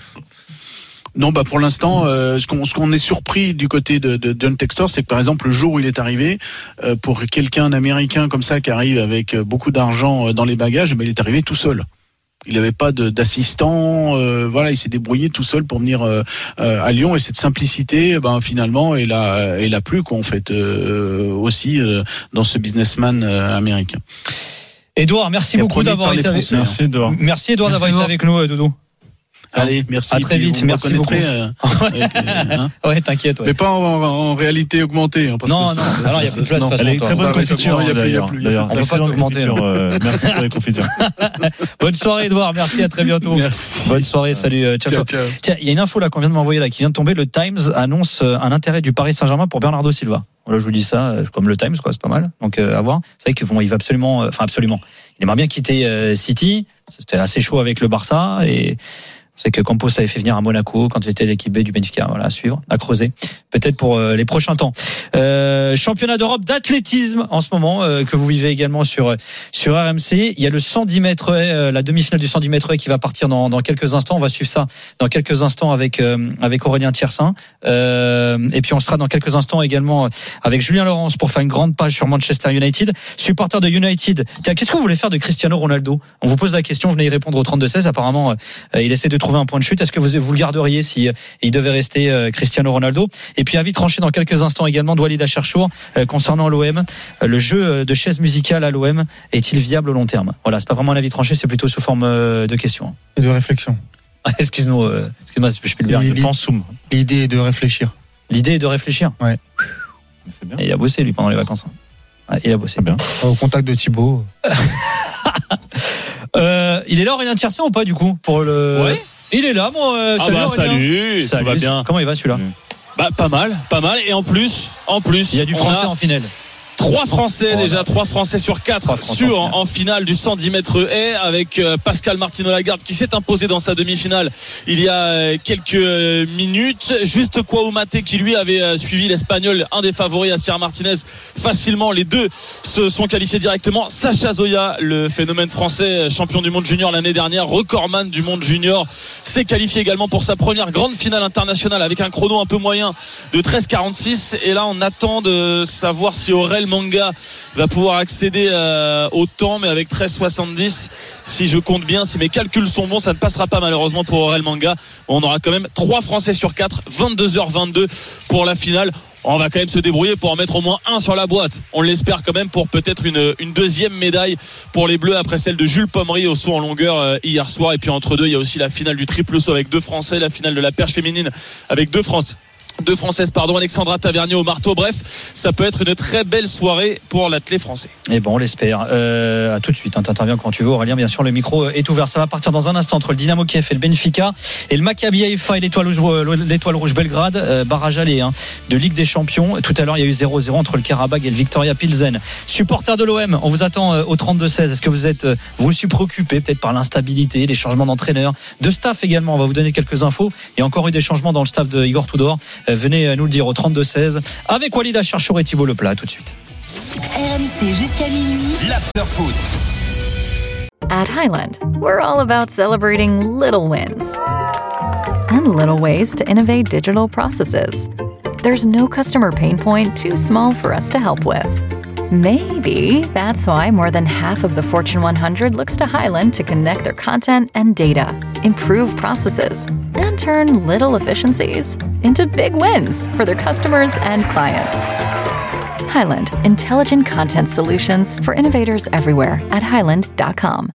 Non, bah pour l'instant, euh, ce qu'on ce qu'on est surpris du côté de, de John Textor, c'est que par exemple le jour où il est arrivé, euh, pour quelqu'un d'américain comme ça qui arrive avec beaucoup d'argent dans les bagages, ben il est arrivé tout seul. Il n'avait pas de, d'assistant, euh, voilà, il s'est débrouillé tout seul pour venir euh, euh, à Lyon et cette simplicité, ben finalement, il a, il a plu quoi en fait euh, aussi euh, dans ce businessman euh, américain. Edouard, merci beaucoup d'avoir été avec nous. Merci Edouard. Merci Edouard d'avoir été avec nous, Doudou. Allez, merci. À très Puis vite, vous me merci beaucoup. reconnaîtrez, euh, avec, euh, hein. Ouais, t'inquiète. Ouais. Mais pas en, en réalité augmentée. Hein, parce non, que non, ça, alors il n'y a plus de place. Elle est très bonne confiture, il y a plus, il y a d'ailleurs. plus, il y a plus. On ne peut pas t'augmenter. Euh, merci pour les confitures. Bonne soirée, Edouard. Merci, à très bientôt. Merci. Bonne soirée, salut. euh, Ciao, Ciao, ciao. ciao. Tiens, il y a une info là qu'on vient de m'envoyer là, qui vient de tomber. Le Times annonce euh, un intérêt du Paris Saint-Germain pour Bernardo Silva. Voilà, je vous dis ça, euh, comme le Times, quoi, c'est pas mal. Donc euh, à voir. C'est vrai que bon, il va absolument, enfin euh, absolument. Il aimerait bien quitter euh, City. C'était assez chaud avec le Barça et. C'est que Campos avait fait venir à Monaco quand il était l'équipe B du Benfica. Voilà, à suivre, à creuser. Peut-être pour euh, les prochains temps. Euh, championnat d'Europe d'athlétisme en ce moment euh, que vous vivez également sur sur R M C. Il y a le cent dix mètres haies, euh, la demi-finale du cent dix mètres haies qui va partir dans, dans quelques instants. On va suivre ça dans quelques instants avec euh, avec Aurélien Thiersin. Euh, et puis on sera dans quelques instants également avec Julien Laurence pour faire une grande page sur Manchester United. Supporter de United. Tiens, qu'est-ce que vous voulez faire de Cristiano Ronaldo ? On vous pose la question. Venez y répondre au trente-deux seize. Apparemment, euh, il essaie de trouver un point de chute. Est-ce que vous, vous le garderiez si il devait rester euh, Cristiano Ronaldo ? Et puis avis tranché dans quelques instants également de Walid Acharchour euh, concernant l'O M. Euh, le jeu de chaise musicale à l'O M est-il viable au long terme ? Voilà, c'est pas vraiment un avis tranché, c'est plutôt sous forme euh, de question. Et de réflexion. Ah, excuse-moi, euh, excuse-moi, je peux le dire. L'idée- Je pense soum. L'idée est de réfléchir. L'idée est de réfléchir. Ouais. C'est bien. Et il a bossé lui pendant les vacances. Ouais, il a bossé. Bien. Au contact de Thibaut. Euh, il est là Aurélien Thiersin ou pas du coup pour le. Ouais. Il est là, mon. Euh, Ah salut, bah Aurélien. salut, tout va bien. Comment il va celui-là ? Bah pas mal, pas mal. Et en plus, en plus, Il y a du on français a en finale. Trois Français Oh, déjà, là. trois Français sur quatre Trois Français sur en en, finale. en finale du cent dix mètres haies avec euh, Pascal Martino-Lagarde qui s'est imposé dans sa demi-finale il y a euh, quelques euh, minutes. Juste Kouamate qui lui avait euh, suivi l'Espagnol, un des favoris à Sierra Martinez facilement. Les deux se sont qualifiés directement. Sacha Zoya, le phénomène français, champion du monde junior l'année dernière, recordman du monde junior, s'est qualifié également pour sa première grande finale internationale avec un chrono un peu moyen de treize quarante-six. Et là on attend de savoir si Aurel Manga va pouvoir accéder euh, au temps, mais avec treize soixante-dix, si je compte bien, si mes calculs sont bons, ça ne passera pas malheureusement pour Aurel Manga. On aura quand même trois Français sur quatre, vingt-deux heures vingt-deux pour la finale. On va quand même se débrouiller pour en mettre au moins un sur la boîte. On l'espère quand même pour peut-être une, une deuxième médaille pour les Bleus après celle de Jules Pommery au saut en longueur euh, hier soir. Et puis entre deux, il y a aussi la finale du triple saut avec deux Français, la finale de la perche féminine avec deux Français. Deux Françaises, pardon, Alexandra Tavernier au marteau. Bref, ça peut être une très belle soirée pour l'athlète français. Et bon, on l'espère. Euh, à tout de suite, hein, t'interviens quand tu veux, Aurélien. Bien sûr, le micro est ouvert. Ça va partir dans un instant entre le Dynamo Kiev et le Benfica et le Maccabi Haïfa et l'Étoile Rouge, l'Étoile Rouge Belgrade. Euh, barrage aller hein, de Ligue des Champions. Tout à l'heure, il y a eu zéro zéro entre le Karabakh et le Victoria Pilsen. Supporters de l'O M, on vous attend euh, au trente-deux seize. Est-ce que vous êtes, euh, vous aussi préoccupés peut-être par l'instabilité, les changements d'entraîneurs, de staff également? On va vous donner quelques infos. Il y a encore eu des changements dans le staff de Igor Tudor. Euh, venez euh, nous le dire au trente-deux seize avec Walid Acharchour et Thibaut Leplat. Tout de suite. R M C jusqu'à minuit. L'afterfoot. At Highland, we're all about celebrating little wins and little ways to innovate digital processes. There's no customer pain point too small for us to help with. Maybe that's why more than half of the Fortune one hundred looks to Highland to connect their content and data, improve processes, and turn little efficiencies into big wins for their customers and clients. Highland, intelligent content solutions for innovators everywhere at highland dot com.